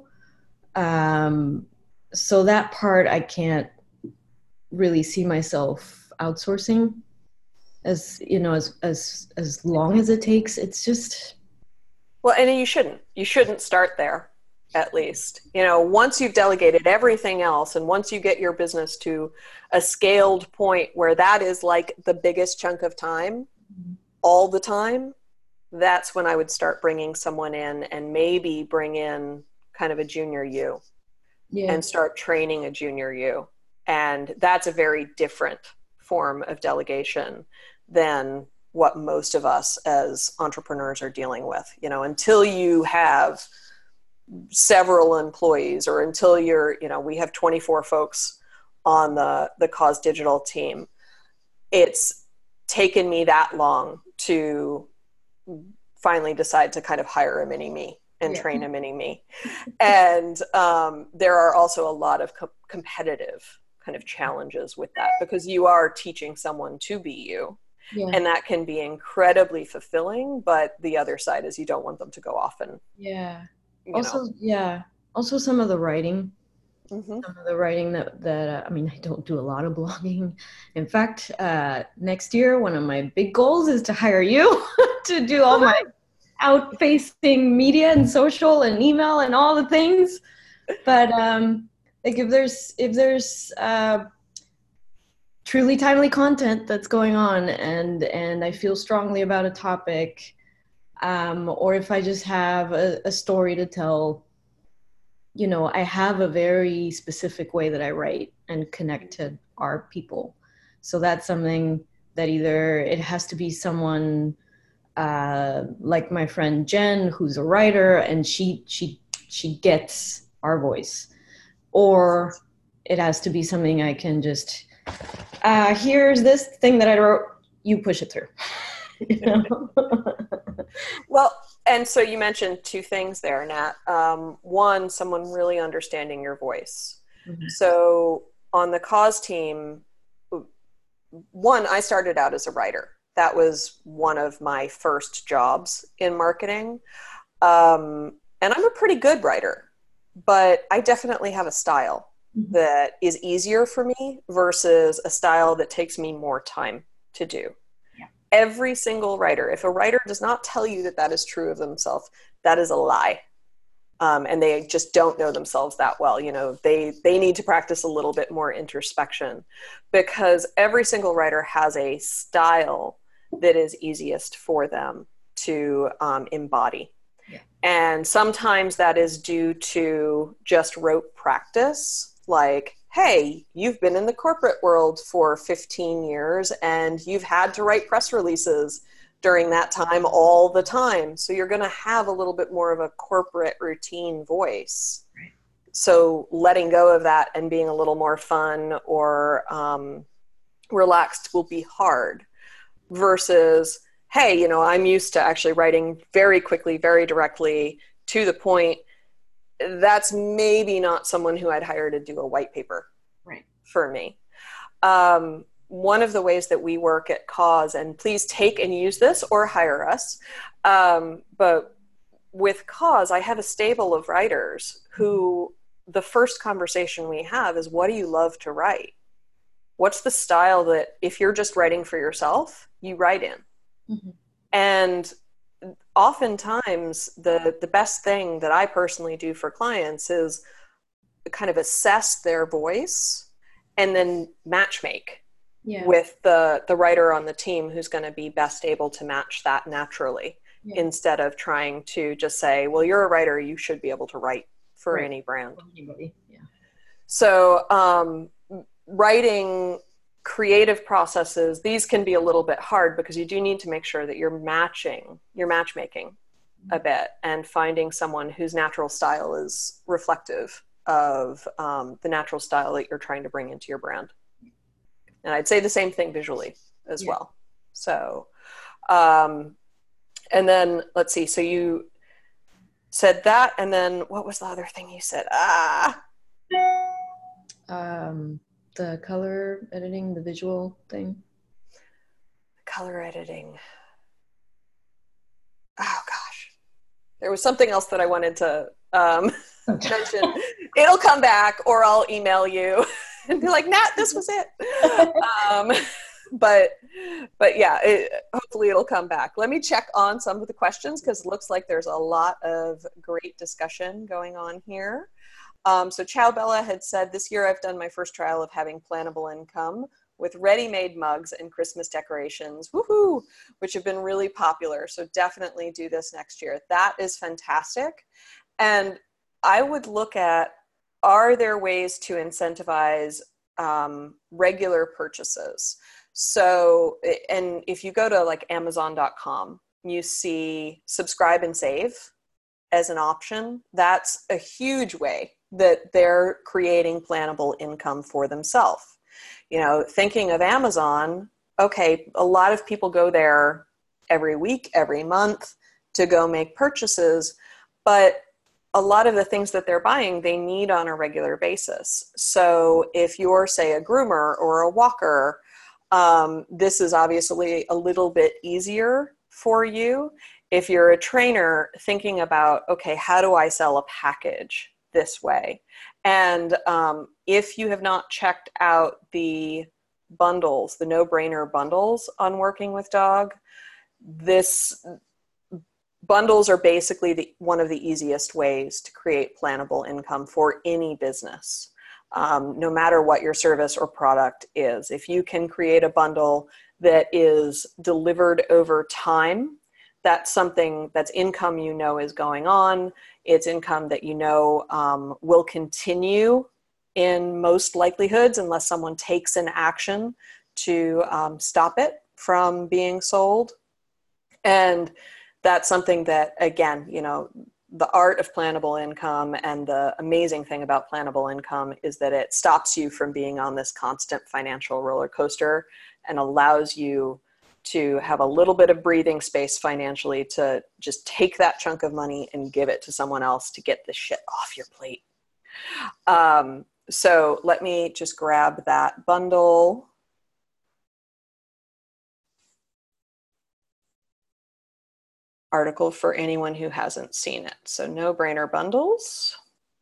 So that part I can't really see myself outsourcing as long as it takes. It's just, well, and you shouldn't start there, at least. Once you've delegated everything else and once you get your business to a scaled point where that is like the biggest chunk of time all the time, that's when I would start bringing someone in and maybe bring in kind of a junior you and start training a junior you. And that's a very different form of delegation than what most of us as entrepreneurs are dealing with. Until you have several employees, or until we have 24 folks on the Cause Digital team, it's taken me that long to finally decide to kind of hire a mini me and train a mini me. And there are also a lot of competitive kind of challenges with that, because you are teaching someone to be you. And that can be incredibly fulfilling, but the other side is you don't want them to go off and also some of the writing. Some of the writing that I don't do a lot of blogging. In fact, next year, one of my big goals is to hire you to do all my out-facing media and social and email and all the things. But if there's truly timely content that's going on, and I feel strongly about a topic, or if I just have a story to tell, I have a very specific way that I write and connect to our people. So that's something that either it has to be someone like my friend Jen, who's a writer, and she gets our voice, or it has to be something I can just, here's this thing that I wrote, you push it through. Well, and so you mentioned two things there, Nat. One, someone really understanding your voice. So on the Cause team, one, I started out as a writer. That was one of my first jobs in marketing. And I'm a pretty good writer, but I definitely have a style that is easier for me versus a style that takes me more time to do. Yeah. Every single writer, if a writer does not tell you that that is true of themselves, that is a lie. And they just don't know themselves that well. You know, they need to practice a little bit more introspection, because every single writer has a style that is easiest for them to embody. Yeah. And sometimes that is due to just rote practice, like, hey, you've been in the corporate world for 15 years and you've had to write press releases during that time all the time. So you're going to have a little bit more of a corporate routine voice. Right. So letting go of that and being a little more fun or relaxed will be hard, versus, hey, you know, I'm used to actually writing very quickly, very directly, to the point. That's maybe not someone who I'd hire to do a white paper Right. for me. One of the ways that we work at Cause, and please take and use this or hire us, but with Cause, I have a stable of writers who the first conversation we have is, what do you love to write? What's the style that, if you're just writing for yourself, you write in? Mm-hmm. And oftentimes the best thing that I personally do for clients is kind of assess their voice and then matchmake with the writer on the team who's going to be best able to match that naturally, instead of trying to just say, well, you're a writer, you should be able to write for any brand. Anybody. Yeah. So writing creative processes, these can be a little bit hard because you do need to make sure that you're matchmaking a bit and finding someone whose natural style is reflective of the natural style that you're trying to bring into your brand. And I'd say the same thing visually as well. So, and then let's see. So you said that, and then what was the other thing you said? The color editing, the visual thing. Color editing. Oh gosh, there was something else that I wanted to mention. It'll come back, or I'll email you and be like, Nat, this was it. But yeah, hopefully it'll come back. Let me check on some of the questions, because it looks like there's a lot of great discussion going on here. So Chow Bella had said, this year I've done my first trial of having plannable income with ready-made mugs and Christmas decorations, woohoo, which have been really popular. So definitely do this next year. That is fantastic. And I would look at, are there ways to incentivize regular purchases? So, and if you go to like Amazon.com, you see subscribe and save as an option. That's a huge way that they're creating plannable income for themselves. You know, thinking of Amazon, okay, a lot of people go there every week, every month to go make purchases, but a lot of the things that they're buying, they need on a regular basis. So if you're, say, a groomer or a walker, this is obviously a little bit easier for you. If you're a trainer, thinking about, okay, how do I sell a package this way? And if you have not checked out the bundles, the no-brainer bundles on Working with Dog, bundles are basically one of the easiest ways to create plannable income for any business, no matter what your service or product is. If you can create a bundle that is delivered over time, that's something that's income you know is going on. It's income that you know will continue in most likelihoods unless someone takes an action to stop it from being sold. And that's something that, again, you know, the art of plannable income and the amazing thing about plannable income is that it stops you from being on this constant financial roller coaster and allows you to have a little bit of breathing space financially to just take that chunk of money and give it to someone else to get the shit off your plate. So let me just grab that bundle. article for anyone who hasn't seen it. So No Brainer Bundles.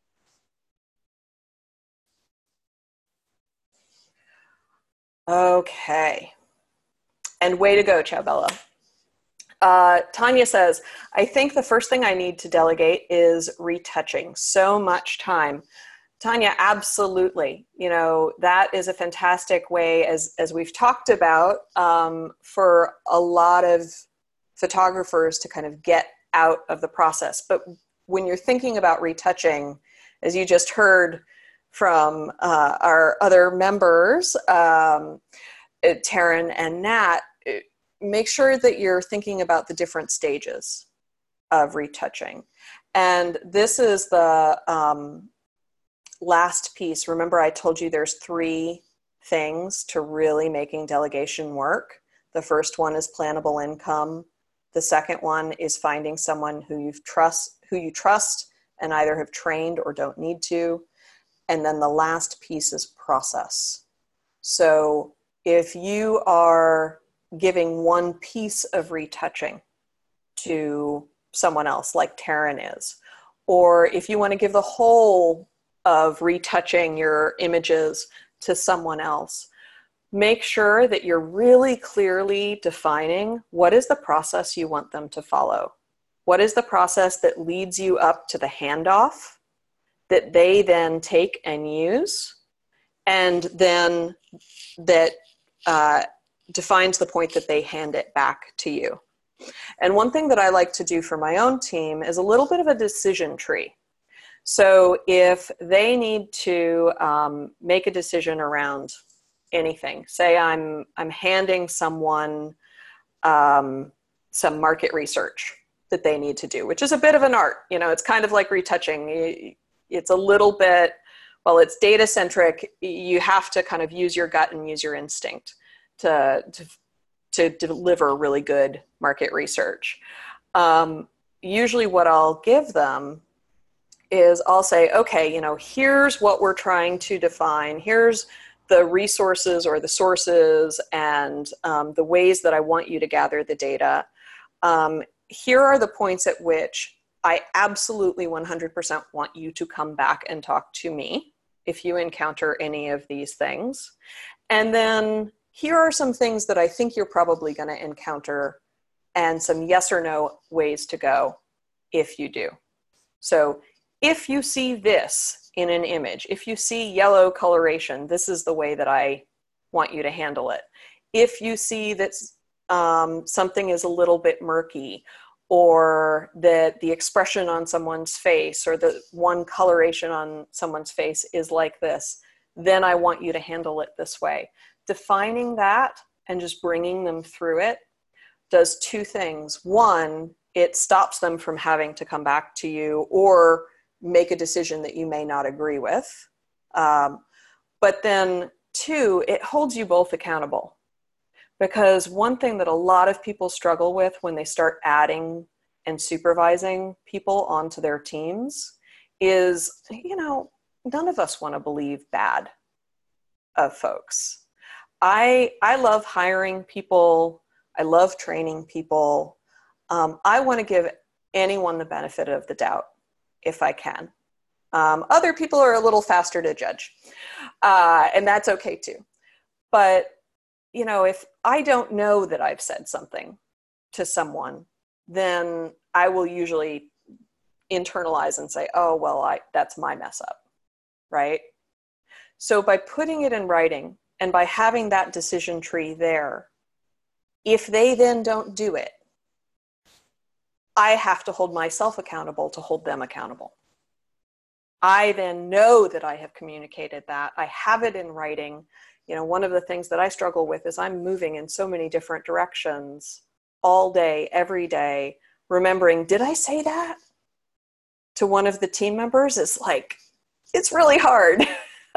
Okay. And way to go, Chabella. Tanya says, I think the first thing I need to delegate is retouching. So much time. Tanya, absolutely. You know, that is a fantastic way, as we've talked about, for a lot of photographers to kind of get out of the process. But when you're thinking about retouching, as you just heard from our other members, Taryn and Nat, make sure that you're thinking about the different stages of retouching. And this is the last piece. Remember, I told you there's 3 things to really making delegation work. The first one is plannable income. The second one is finding someone who you trust and either have trained or don't need to. And then the last piece is process. So if you are giving one piece of retouching to someone else, like Taryn is, or if you want to give the whole of retouching your images to someone else, make sure that you're really clearly defining what is the process you want them to follow. What is the process that leads you up to the handoff that they then take and use, and then that defines the point that they hand it back to you. And one thing that I like to do for my own team is a little bit of a decision tree. So if they need to make a decision around anything, say I'm handing someone some market research that they need to do, which is a bit of an art. You know, it's kind of like retouching. It's a little bit, well, it's data centric. You have to kind of use your gut and use your instinct to deliver really good market research. Usually what I'll give them is I'll say, okay, you know, here's what we're trying to define. Here's the resources or the sources and the ways that I want you to gather the data. Here are the points at which I absolutely 100% want you to come back and talk to me if you encounter any of these things. And then here are some things that I think you're probably going to encounter and some yes or no ways to go if you do. So if you see this in an image, if you see yellow coloration, this is the way that I want you to handle it. If you see that something is a little bit murky, or that the expression on someone's face or the one coloration on someone's face is like this, then I want you to handle it this way. Defining that and just bringing them through it does 2 things. One, it stops them from having to come back to you or make a decision that you may not agree with. But then 2, it holds you both accountable. Because one thing that a lot of people struggle with when they start adding and supervising people onto their teams is, you know, none of us want to believe bad of folks. I love hiring people. I love training people. I want to give anyone the benefit of the doubt if I can. Other people are a little faster to judge, and that's okay too. But you know, if I don't know that I've said something to someone, then I will usually internalize and say, oh, well, that's my mess up, right? So by putting it in writing and by having that decision tree there, if they then don't do it, I have to hold myself accountable to hold them accountable. I then know that I have communicated that. I have it in writing. You know, one of the things that I struggle with is I'm moving in so many different directions all day, every day, remembering, did I say that to one of the team members? Is like, it's really hard.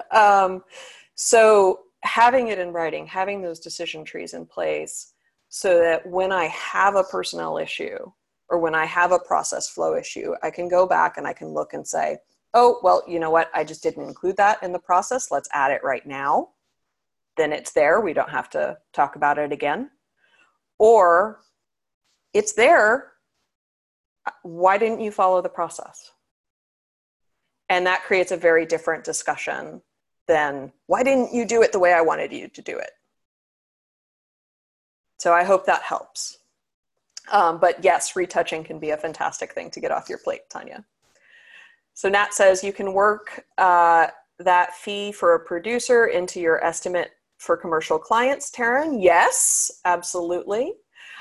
So having it in writing, having those decision trees in place so that when I have a personnel issue or when I have a process flow issue, I can go back and I can look and say, oh, well, you know what? I just didn't include that in the process. Let's add it right now. Then it's there. We don't have to talk about it again. Or it's there, why didn't you follow the process? And that creates a very different discussion than, why didn't you do it the way I wanted you to do it? So I hope that helps. But yes, retouching can be a fantastic thing to get off your plate, Tanya. So Nat says you can work that fee for a producer into your estimate for commercial clients, Taryn. Yes, absolutely.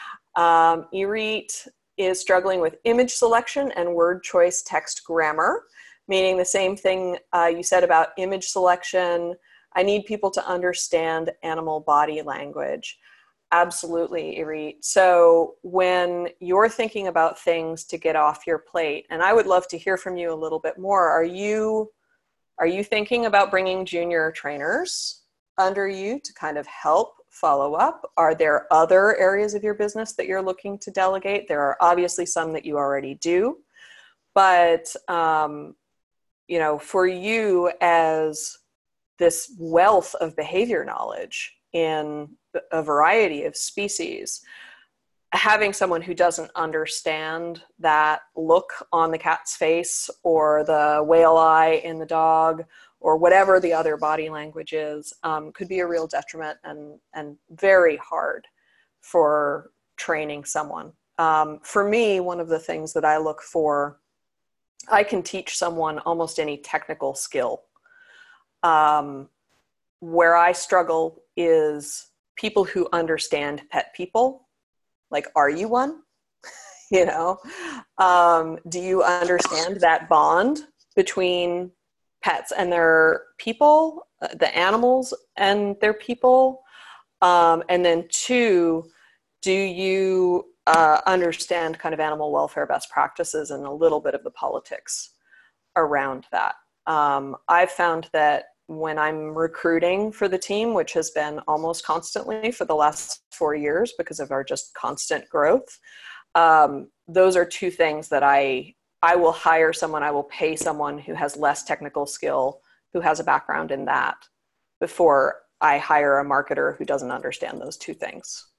Irit is struggling with image selection and word choice text grammar, meaning the same thing you said about image selection. I need people to understand animal body language. Absolutely, Irit. So when you're thinking about things to get off your plate, and I would love to hear from you a little bit more, are you thinking about bringing junior trainers under you to kind of help follow up? Are there other areas of your business that you're looking to delegate? There are obviously some that you already do, but you know, for you as this wealth of behavior knowledge in a variety of species, having someone who doesn't understand that look on the cat's face or the whale eye in the dog or whatever the other body language is could be a real detriment and very hard for training someone. For me, one of the things that I look for, I can teach someone almost any technical skill. Where I struggle is people who understand pet people. Like, are you one? You know, do you understand that bond between pets and their people, the animals and their people? And then two, do you understand kind of animal welfare best practices and a little bit of the politics around that? I've found that when I'm recruiting for the team, which has been almost constantly for the last 4 years because of our just constant growth, those are two things that I will hire someone, I will pay someone who has less technical skill, who has a background in that, before I hire a marketer who doesn't understand those two things.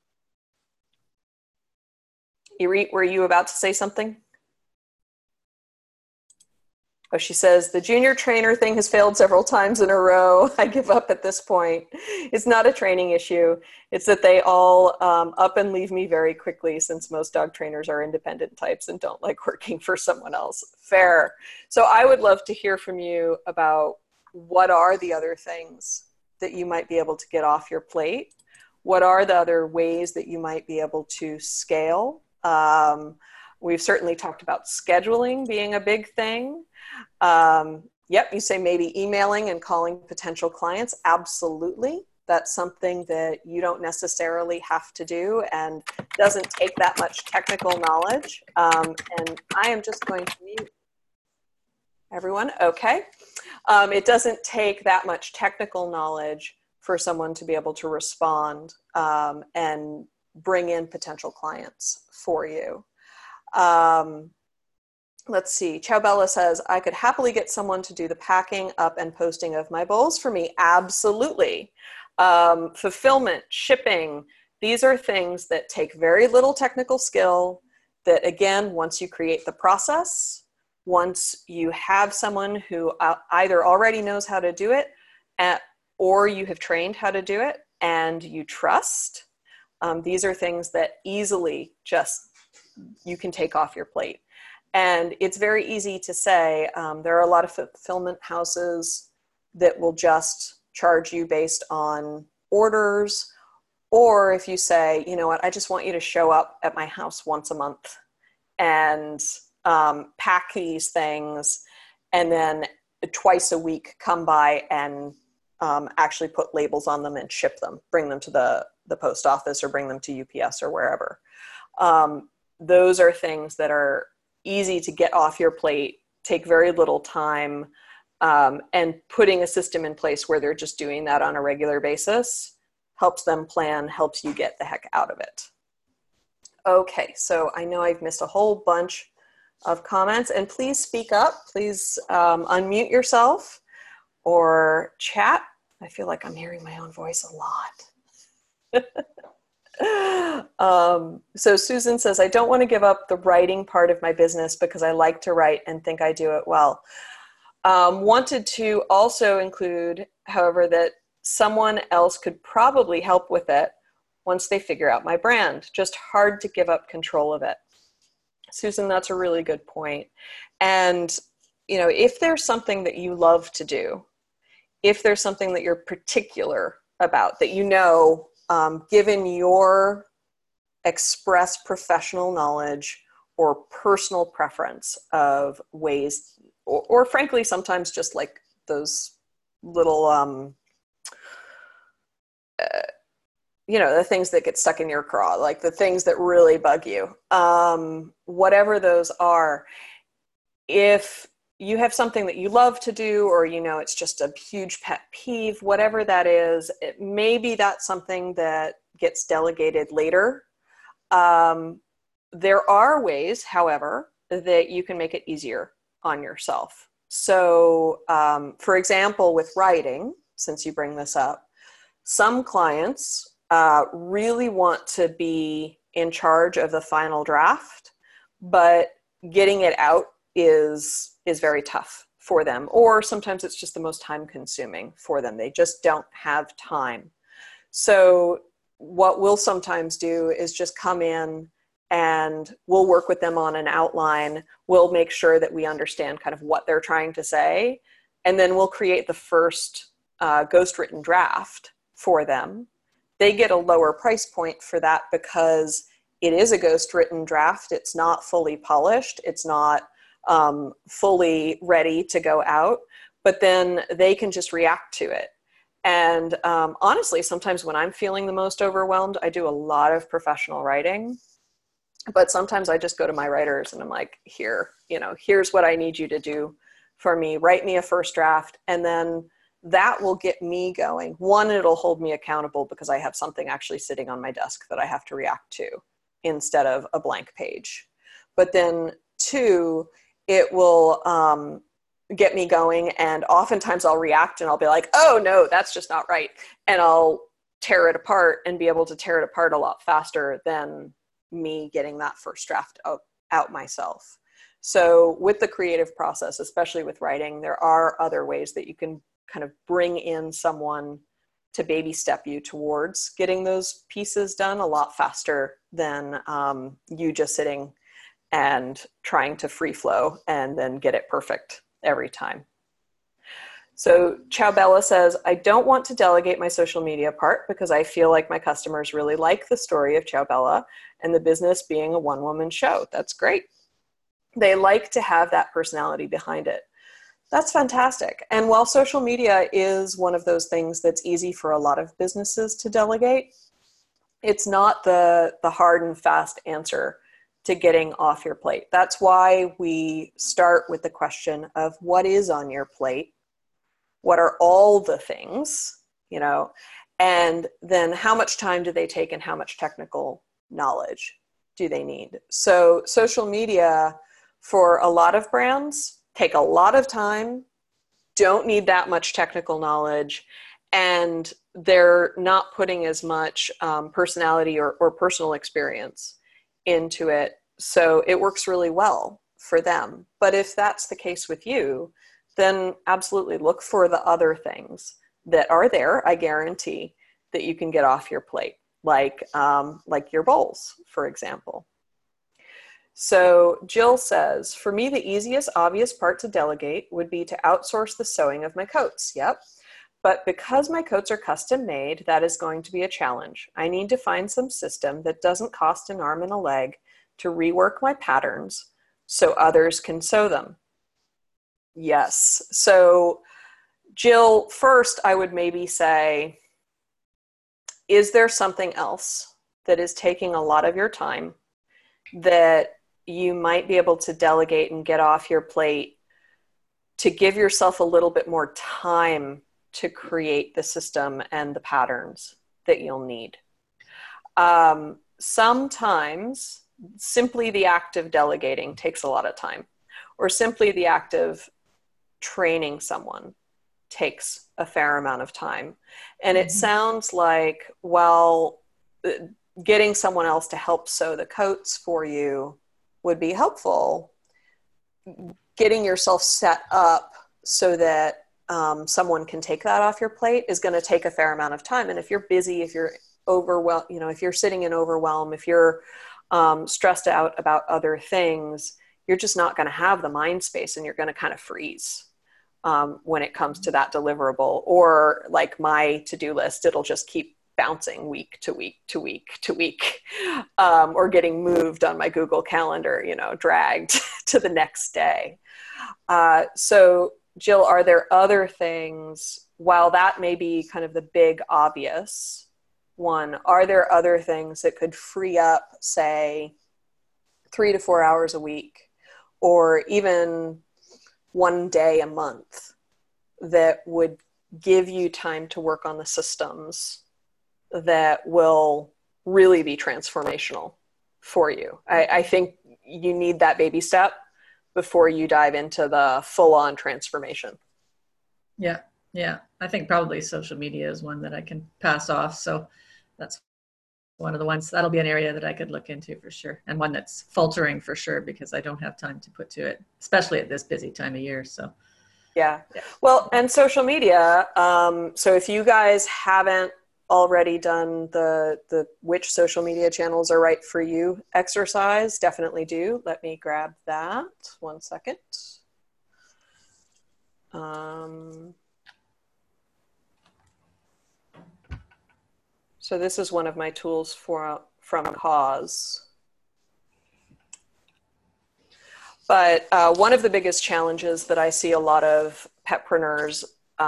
Irit, were you about to say something? Oh, she says, the junior trainer thing has failed several times in a row. I give up at this point. It's not a training issue. It's that they all up and leave me very quickly, since most dog trainers are independent types and don't like working for someone else. Fair. So I would love to hear from you about what are the other things that you might be able to get off your plate? What are the other ways that you might be able to scale? We've certainly talked about scheduling being a big thing. Yep, you say maybe emailing and calling potential clients. Absolutely. That's something that you don't necessarily have to do and doesn't take that much technical knowledge. And I am just going to mute everyone. Okay. It doesn't take that much technical knowledge for someone to be able to respond and bring in potential clients for you. Let's see. Chow Bella says, I could happily get someone to do the packing up and posting of my bowls for me. Absolutely. Fulfillment, shipping, these are things that take very little technical skill that, again, once you create the process, once you have someone who either already knows how to do it or you have trained how to do it and you trust, these are things that easily just you can take off your plate. And it's very easy to say, there are a lot of fulfillment houses that will just charge you based on orders. Or if you say, you know what, I just want you to show up at my house once a month and pack these things, and then twice a week come by and actually put labels on them and ship them, bring them to the post office or bring them to UPS or wherever. Those are things that are easy to get off your plate, take very little time, and putting a system in place where they're just doing that on a regular basis helps them plan, helps you get the heck out of it. Okay, so I know I've missed a whole bunch of comments, and please speak up. Please unmute yourself or chat. I feel like I'm hearing my own voice a lot. So Susan says, I don't want to give up the writing part of my business because I like to write and think I do it well. Wanted to also include, however, that someone else could probably help with it once they figure out my brand. Just hard to give up control of it. Susan, that's a really good point. And, if there's something that you love to do, if there's something that you're particular about, that given your express professional knowledge or personal preference of ways, or frankly, sometimes just like those little, the things that get stuck in your craw, like the things that really bug you, whatever those are, if you have something that you love to do, or, it's just a huge pet peeve, whatever that is, maybe that's something that gets delegated later. There are ways, however, that you can make it easier on yourself. So, for example, with writing, since you bring this up, some clients really want to be in charge of the final draft, but getting it out is very tough for them. Or sometimes it's just the most time consuming for them. They just don't have time. So what we'll sometimes do is just come in and we'll work with them on an outline. We'll make sure that we understand kind of what they're trying to say. And then we'll create the first ghostwritten draft for them. They get a lower price point for that because it is a ghostwritten draft. It's not fully polished. It's not fully ready to go out, but then they can just react to it. And honestly, sometimes when I'm feeling the most overwhelmed, I do a lot of professional writing, but sometimes I just go to my writers and I'm like, here's what I need you to do for me. Write me a first draft. And then that will get me going. One, it'll hold me accountable because I have something actually sitting on my desk that I have to react to instead of a blank page. But then two, it will get me going, and oftentimes I'll react and I'll be like, oh no, that's just not right. And I'll tear it apart and be able to tear it apart a lot faster than me getting that first draft out myself. So with the creative process, especially with writing, there are other ways that you can kind of bring in someone to baby step you towards getting those pieces done a lot faster than you just sitting and trying to free flow and then get it perfect every time. So Chowbella says, I don't want to delegate my social media part because I feel like my customers really like the story of Chowbella and the business being a one-woman show. That's great. They like to have that personality behind it. That's fantastic. And while social media is one of those things that's easy for a lot of businesses to delegate, it's not the hard and fast answer to getting off your plate. That's why we start with the question of what is on your plate? What are all the things, and then how much time do they take and how much technical knowledge do they need? So social media for a lot of brands take a lot of time, don't need that much technical knowledge, and they're not putting as much personality or personal experience into it. So it works really well for them. But if that's the case with you, then absolutely look for the other things that are there, I guarantee, that you can get off your plate, like your bowls, for example. So Jill says, for me, the easiest, obvious part to delegate would be to outsource the sewing of my coats. Yep. But because my coats are custom made, that is going to be a challenge. I need to find some system that doesn't cost an arm and a leg to rework my patterns so others can sew them. Yes. So Jill, first I would maybe say, is there something else that is taking a lot of your time that you might be able to delegate and get off your plate to give yourself a little bit more time to create the system and the patterns that you'll need? Sometimes simply the act of delegating takes a lot of time, or simply the act of training someone takes a fair amount of time. And it sounds like, well, getting someone else to help sew the coats for you would be helpful. Getting yourself set up so that someone can take that off your plate is going to take a fair amount of time. And if you're busy, if you're overwhelmed, if you're sitting in overwhelm, if you're stressed out about other things, you're just not going to have the mind space, and you're going to kind of freeze when it comes to that deliverable. Or like my to-do list, it'll just keep bouncing week to week to week to week, or getting moved on my Google Calendar, dragged to the next day. So Jill, are there other things, while that may be kind of the big obvious one, are there other things that could free up, say, 3 to 4 hours a week, or even one day a month, that would give you time to work on the systems that will really be transformational for you? I think you need that baby step before you dive into the full-on transformation. Yeah. I think probably social media is one that I can pass off. So that's one of the ones that'll be an area that I could look into for sure. And one that's faltering for sure, because I don't have time to put to it, especially at this busy time of year. So yeah. Well, and social media. So if you guys haven't already done the which social media channels are right for you exercise, definitely do. Let me grab that 1 second. So this is one of my tools from Cause. But one of the biggest challenges that I see a lot of petpreneurs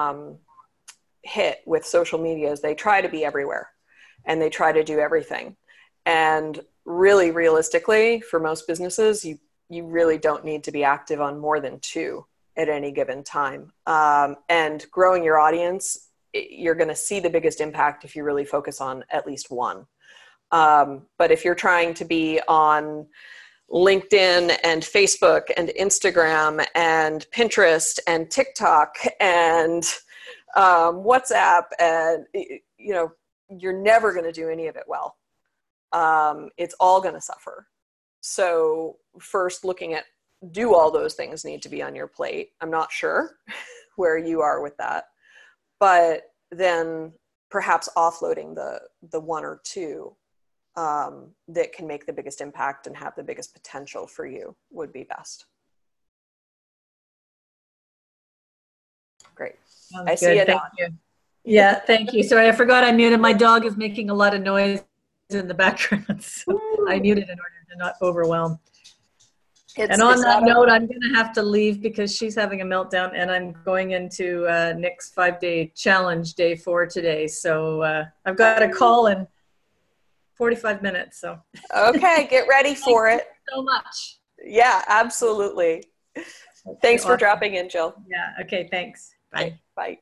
hit with social media is they try to be everywhere and they try to do everything. And really, realistically, for most businesses, you really don't need to be active on more than 2 at any given time. And growing your audience, you're going to see the biggest impact if you really focus on at least 1. But if you're trying to be on LinkedIn and Facebook and Instagram and Pinterest and TikTok and WhatsApp, and you're never going to do any of it well. It's all going to suffer. So first, looking at, do all those things need to be on your plate? I'm not sure where you are with that, but then perhaps offloading the 1 or 2 that can make the biggest impact and have the biggest potential for you would be best. Great. I see it. Thank you. Yeah, thank you. Sorry, I forgot I muted. My dog is making a lot of noise in the background, so I muted in order to not overwhelm. And on that note, I'm going to have to leave because she's having a meltdown, and I'm going into Nick's 5-day challenge, day 4 today. So I've got a call in 45 minutes. So okay, get ready for it. So much. Yeah, absolutely. Thanks for dropping in, Jill. Yeah. Okay. Thanks. Bye. Bye.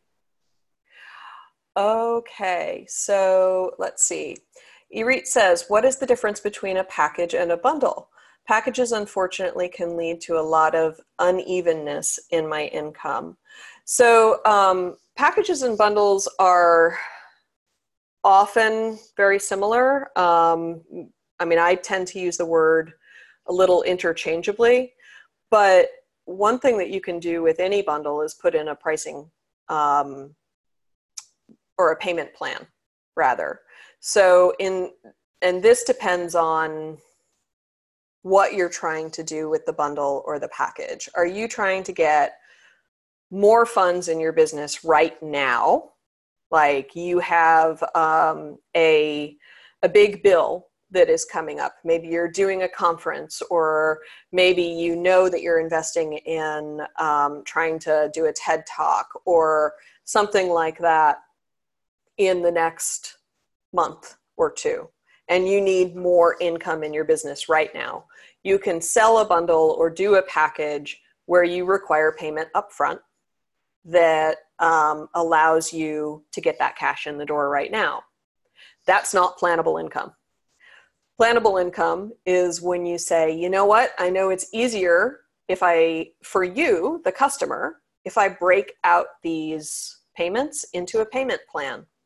Okay, so let's see. Irit says, what is the difference between a package and a bundle? Packages, unfortunately, can lead to a lot of unevenness in my income. So packages and bundles are often very similar. I tend to use the word a little interchangeably, but one thing that you can do with any bundle is put in a pricing or a payment plan, rather. So and this depends on what you're trying to do with the bundle or the package. Are you trying to get more funds in your business right now? Like you have a big bill that is coming up. Maybe you're doing a conference, or maybe you know that you're investing in trying to do a TED Talk or something like that in the next month or 2, and you need more income in your business right now. You can sell a bundle or do a package where you require payment upfront that allows you to get that cash in the door right now. That's not plannable income. Plannable income is when you say, you know what, I know it's easier for you, the customer, if I break out these payments into a payment plan.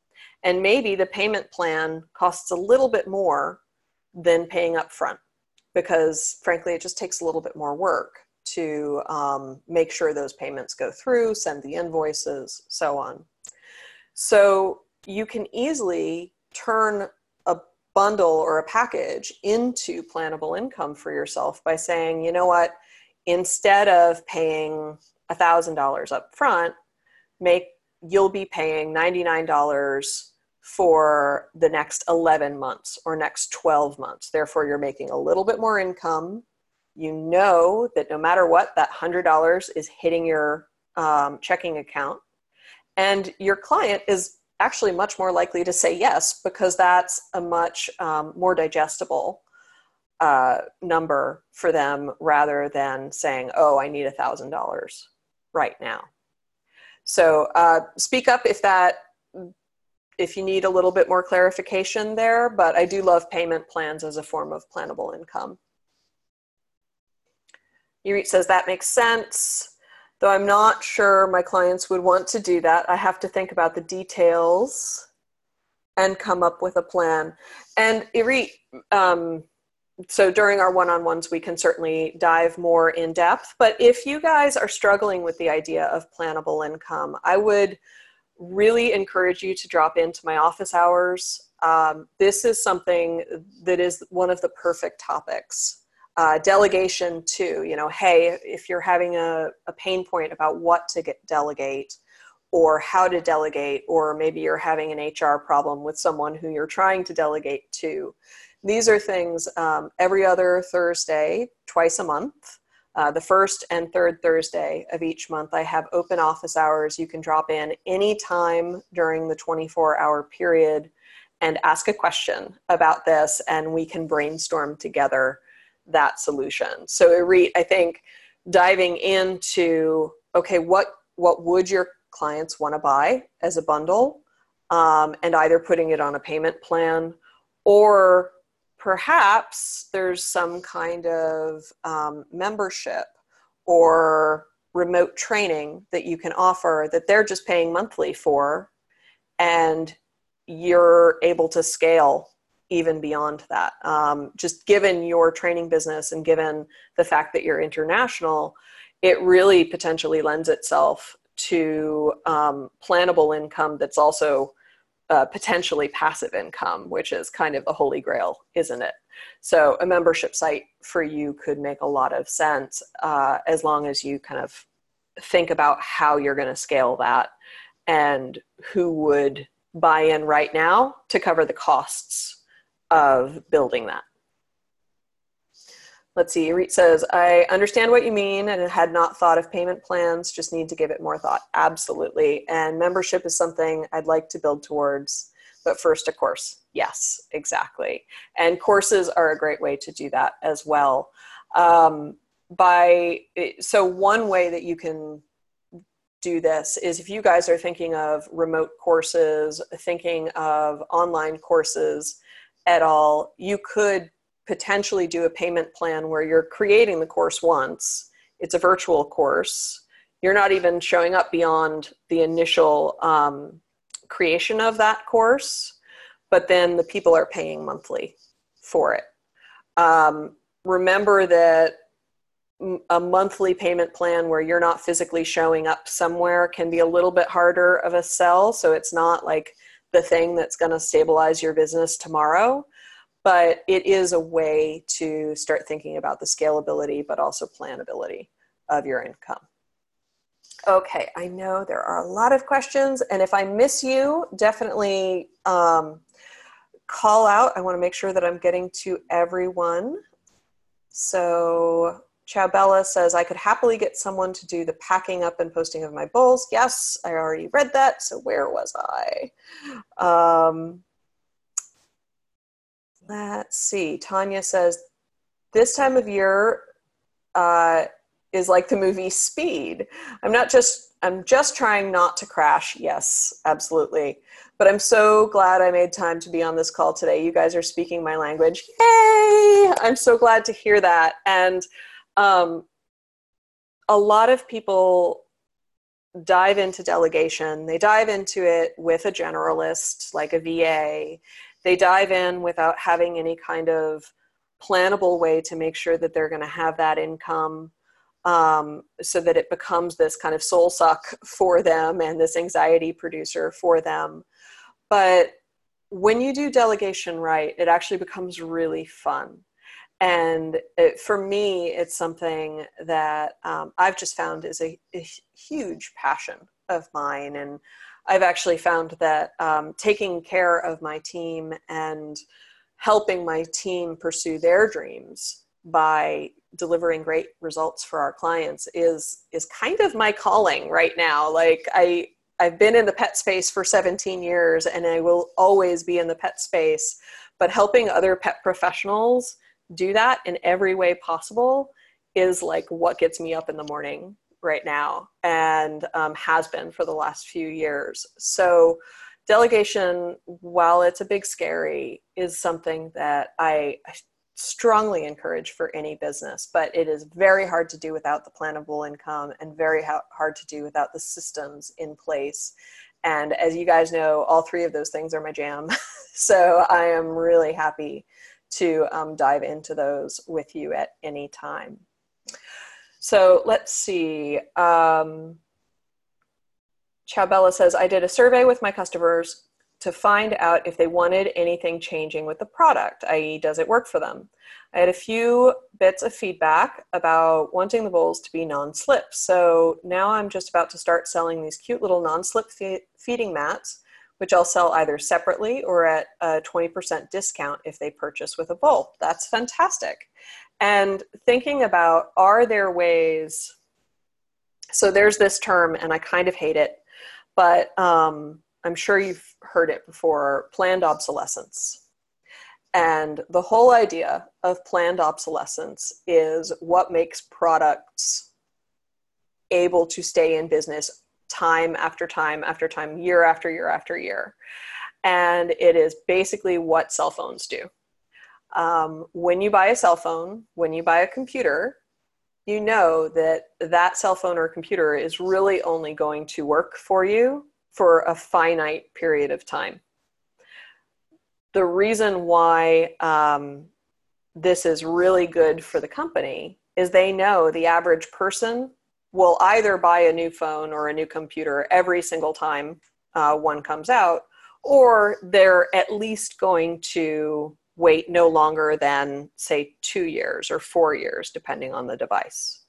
And maybe the payment plan costs a little bit more than paying up front, because frankly, it just takes a little bit more work to make sure those payments go through, send the invoices, so on. So you can easily turn a bundle or a package into plannable income for yourself by saying, you know what, instead of paying $1,000 up front, you'll be paying $99 for the next 11 months or next 12 months. Therefore, you're making a little bit more income. You know that no matter what, that $100 is hitting your checking account. And your client is actually much more likely to say yes, because that's a much more digestible number for them, rather than saying, oh, I need $1,000 right now. So speak up if you need a little bit more clarification there, but I do love payment plans as a form of plannable income. Yurit says that makes sense, though I'm not sure my clients would want to do that. I have to think about the details and come up with a plan. And Yurit, so during our one-on-ones, we can certainly dive more in depth, but if you guys are struggling with the idea of plannable income, I would really encourage you to drop into my office hours. This is something that is one of the perfect topics. Delegation too, hey, if you're having a pain point about what to delegate or how to delegate, or maybe you're having an HR problem with someone who you're trying to delegate to. These are things every other Thursday, twice a month. The first and third Thursday of each month, I have open office hours. You can drop in anytime during the 24-hour period and ask a question about this, and we can brainstorm together that solution. So Irit, I think diving into, okay, what would your clients want to buy as a bundle, and either putting it on a payment plan, or perhaps there's some kind of membership or remote training that you can offer that they're just paying monthly for, and you're able to scale even beyond that. Just given your training business and given the fact that you're international, it really potentially lends itself to plannable income that's also potentially passive income, which is kind of the holy grail, isn't it? So a membership site for you could make a lot of sense, as long as you kind of think about how you're going to scale that and who would buy in right now to cover the costs of building that. Let's see, Irit says, I understand what you mean and had not thought of payment plans, just need to give it more thought. Absolutely. And membership is something I'd like to build towards, but first a course. Yes, exactly. And courses are a great way to do that as well. So one way that you can do this is if you guys are thinking of remote courses, thinking of online courses at all, you could potentially do a payment plan where you're creating the course once. It's a virtual course. You're not even showing up beyond the initial creation of that course, but then the people are paying monthly for it. Remember that a monthly payment plan where you're not physically showing up somewhere can be a little bit harder of a sell. So it's not like the thing that's going to stabilize your business tomorrow. But it is a way to start thinking about the scalability, but also planability of your income. Okay, I know there are a lot of questions, and if I miss you, definitely call out. I want to make sure that I'm getting to everyone. So Chowbella says, I could happily get someone to do the packing up and posting of my bowls. Yes, I already read that, so where was I? Let's see. Tanya says, this time of year is like the movie Speed. I'm just trying not to crash. Yes, absolutely. But I'm so glad I made time to be on this call today. You guys are speaking my language. Yay! I'm so glad to hear that. And a lot of people dive into delegation. They dive into it with a generalist like a VA. They dive in without having any kind of plannable way to make sure that they're going to have that income, so that it becomes this kind of soul suck for them and this anxiety producer for them. But when you do delegation right, it actually becomes really fun. And for me, it's something that I've just found is a huge passion of mine. And I've actually found that taking care of my team and helping my team pursue their dreams by delivering great results for our clients is kind of my calling right now. Like I've been in the pet space for 17 years and I will always be in the pet space, but helping other pet professionals do that in every way possible is like what gets me up in the morning right now, and has been for the last few years. So delegation, while it's a big scary, is something that I strongly encourage for any business, but it is very hard to do without the plannable income and very hard to do without the systems in place. And as you guys know, all three of those things are my jam. So I am really happy to dive into those with you at any time. So let's see. Ciao Bella says, I did a survey with my customers to find out if they wanted anything changing with the product, i.e. does it work for them? I had a few bits of feedback about wanting the bowls to be non-slip. So now I'm just about to start selling these cute little non-slip feeding mats, which I'll sell either separately or at a 20% discount if they purchase with a bowl. That's fantastic. And thinking about, are there ways, so there's this term and I kind of hate it, but I'm sure you've heard it before, planned obsolescence. And the whole idea of planned obsolescence is what makes products able to stay in business time after time after time, year after year after year. And it is basically what cell phones do. When you buy a cell phone, when you buy a computer, you know that that cell phone or computer is really only going to work for you for a finite period of time. The reason why this is really good for the company is they know the average person will either buy a new phone or a new computer every single time one comes out, or they're at least going to wait no longer than, say, 2 years or 4 years, depending on the device.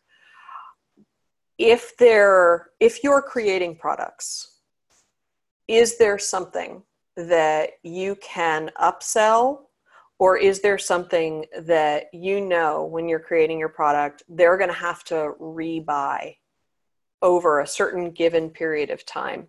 If you're creating products, is there something that you can upsell, or is there something that you know when you're creating your product, they're going to have to rebuy over a certain given period of time?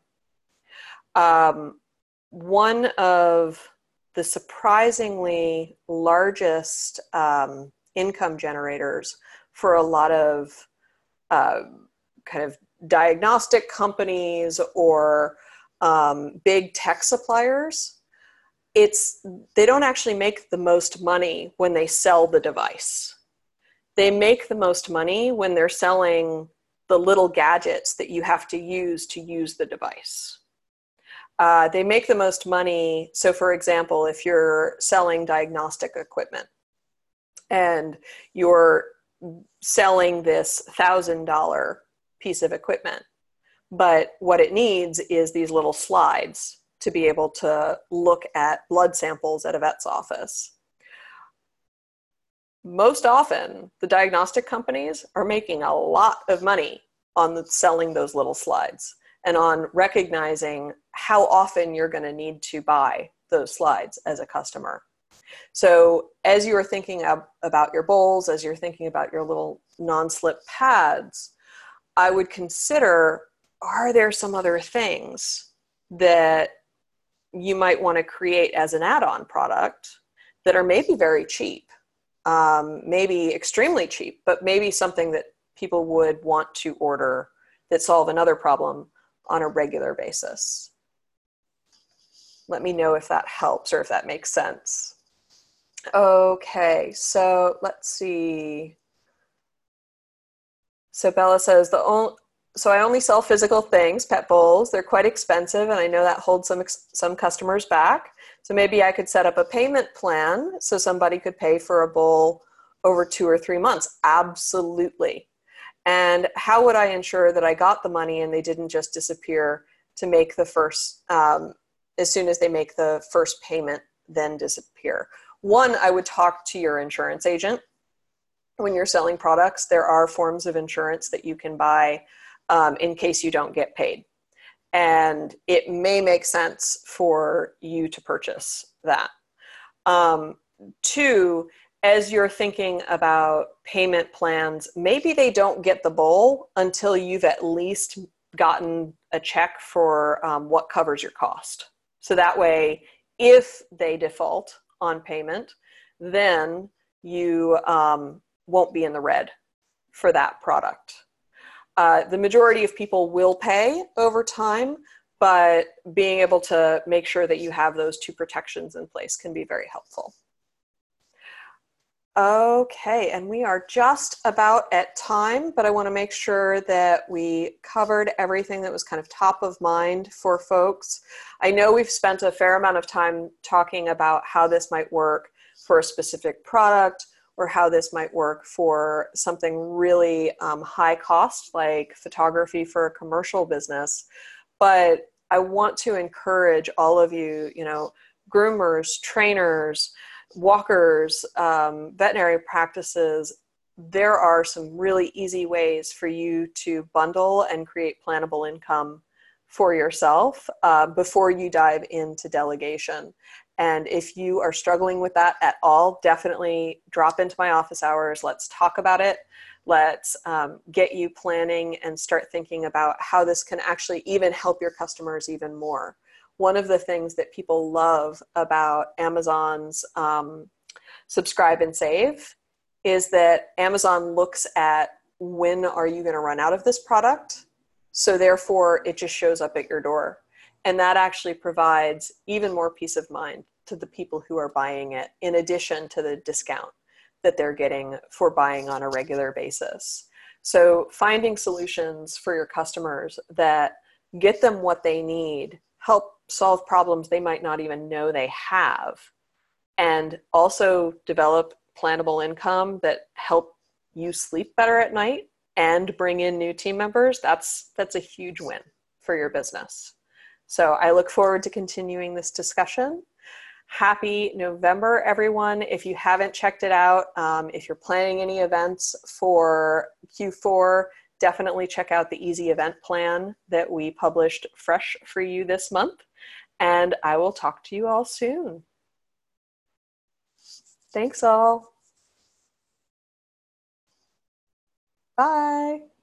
One of the surprisingly largest income generators for a lot of kind of diagnostic companies or big tech suppliers, they don't actually make the most money when they sell the device. They make the most money when they're selling the little gadgets that you have to use the device. They make the most money. So for example, if you're selling diagnostic equipment and you're selling this $1,000 piece of equipment, but what it needs is these little slides to be able to look at blood samples at a vet's office. Most often, the diagnostic companies are making a lot of money on selling those little slides and on recognizing how often you're going to need to buy those slides as a customer. So as you're thinking about your bowls, as you're thinking about your little non-slip pads, I would consider, are there some other things that you might want to create as an add-on product that are maybe very cheap, maybe extremely cheap, but maybe something that people would want to order that solve another problem on a regular basis? Let me know if that helps or if that makes sense. Okay, so let's see. So Bella says, so I only sell physical things, pet bowls. They're quite expensive, and I know that holds some customers back. So maybe I could set up a payment plan so somebody could pay for a bowl over 2 or 3 months. Absolutely. And how would I ensure that I got the money and they didn't just disappear to make the first, as soon as they make the first payment, then disappear? One, I would talk to your insurance agent. When you're selling products, there are forms of insurance that you can buy in case you don't get paid. And it may make sense for you to purchase that. Two, as you're thinking about payment plans, maybe they don't get the bowl until you've at least gotten a check for what covers your cost. So that way, if they default on payment, then you won't be in the red for that product. The majority of people will pay over time, but being able to make sure that you have those two protections in place can be very helpful. Okay, and we are just about at time, but I want to make sure that we covered everything that was kind of top of mind for folks. I know we've spent a fair amount of time talking about how this might work for a specific product, or how this might work for something really high cost, like photography for a commercial business. But I want to encourage all of you, groomers, trainers, walkers, veterinary practices. There are some really easy ways for you to bundle and create plannable income for yourself before you dive into delegation. And if you are struggling with that at all, definitely drop into my office hours. Let's talk about it. Let's get you planning and start thinking about how this can actually even help your customers even more. One of the things that people love about Amazon's subscribe and save is that Amazon looks at when are you going to run out of this product? So therefore, it just shows up at your door. And that actually provides even more peace of mind to the people who are buying it, in addition to the discount that they're getting for buying on a regular basis. So finding solutions for your customers that get them what they need, help solve problems they might not even know they have, and also develop plannable income that help you sleep better at night and bring in new team members, that's a huge win for your business. So I look forward to continuing this discussion. Happy November, everyone. If you haven't checked it out, if you're planning any events for Q4, definitely check out the Easy Event Plan that we published fresh for you this month. And I will talk to you all soon. Thanks all. Bye.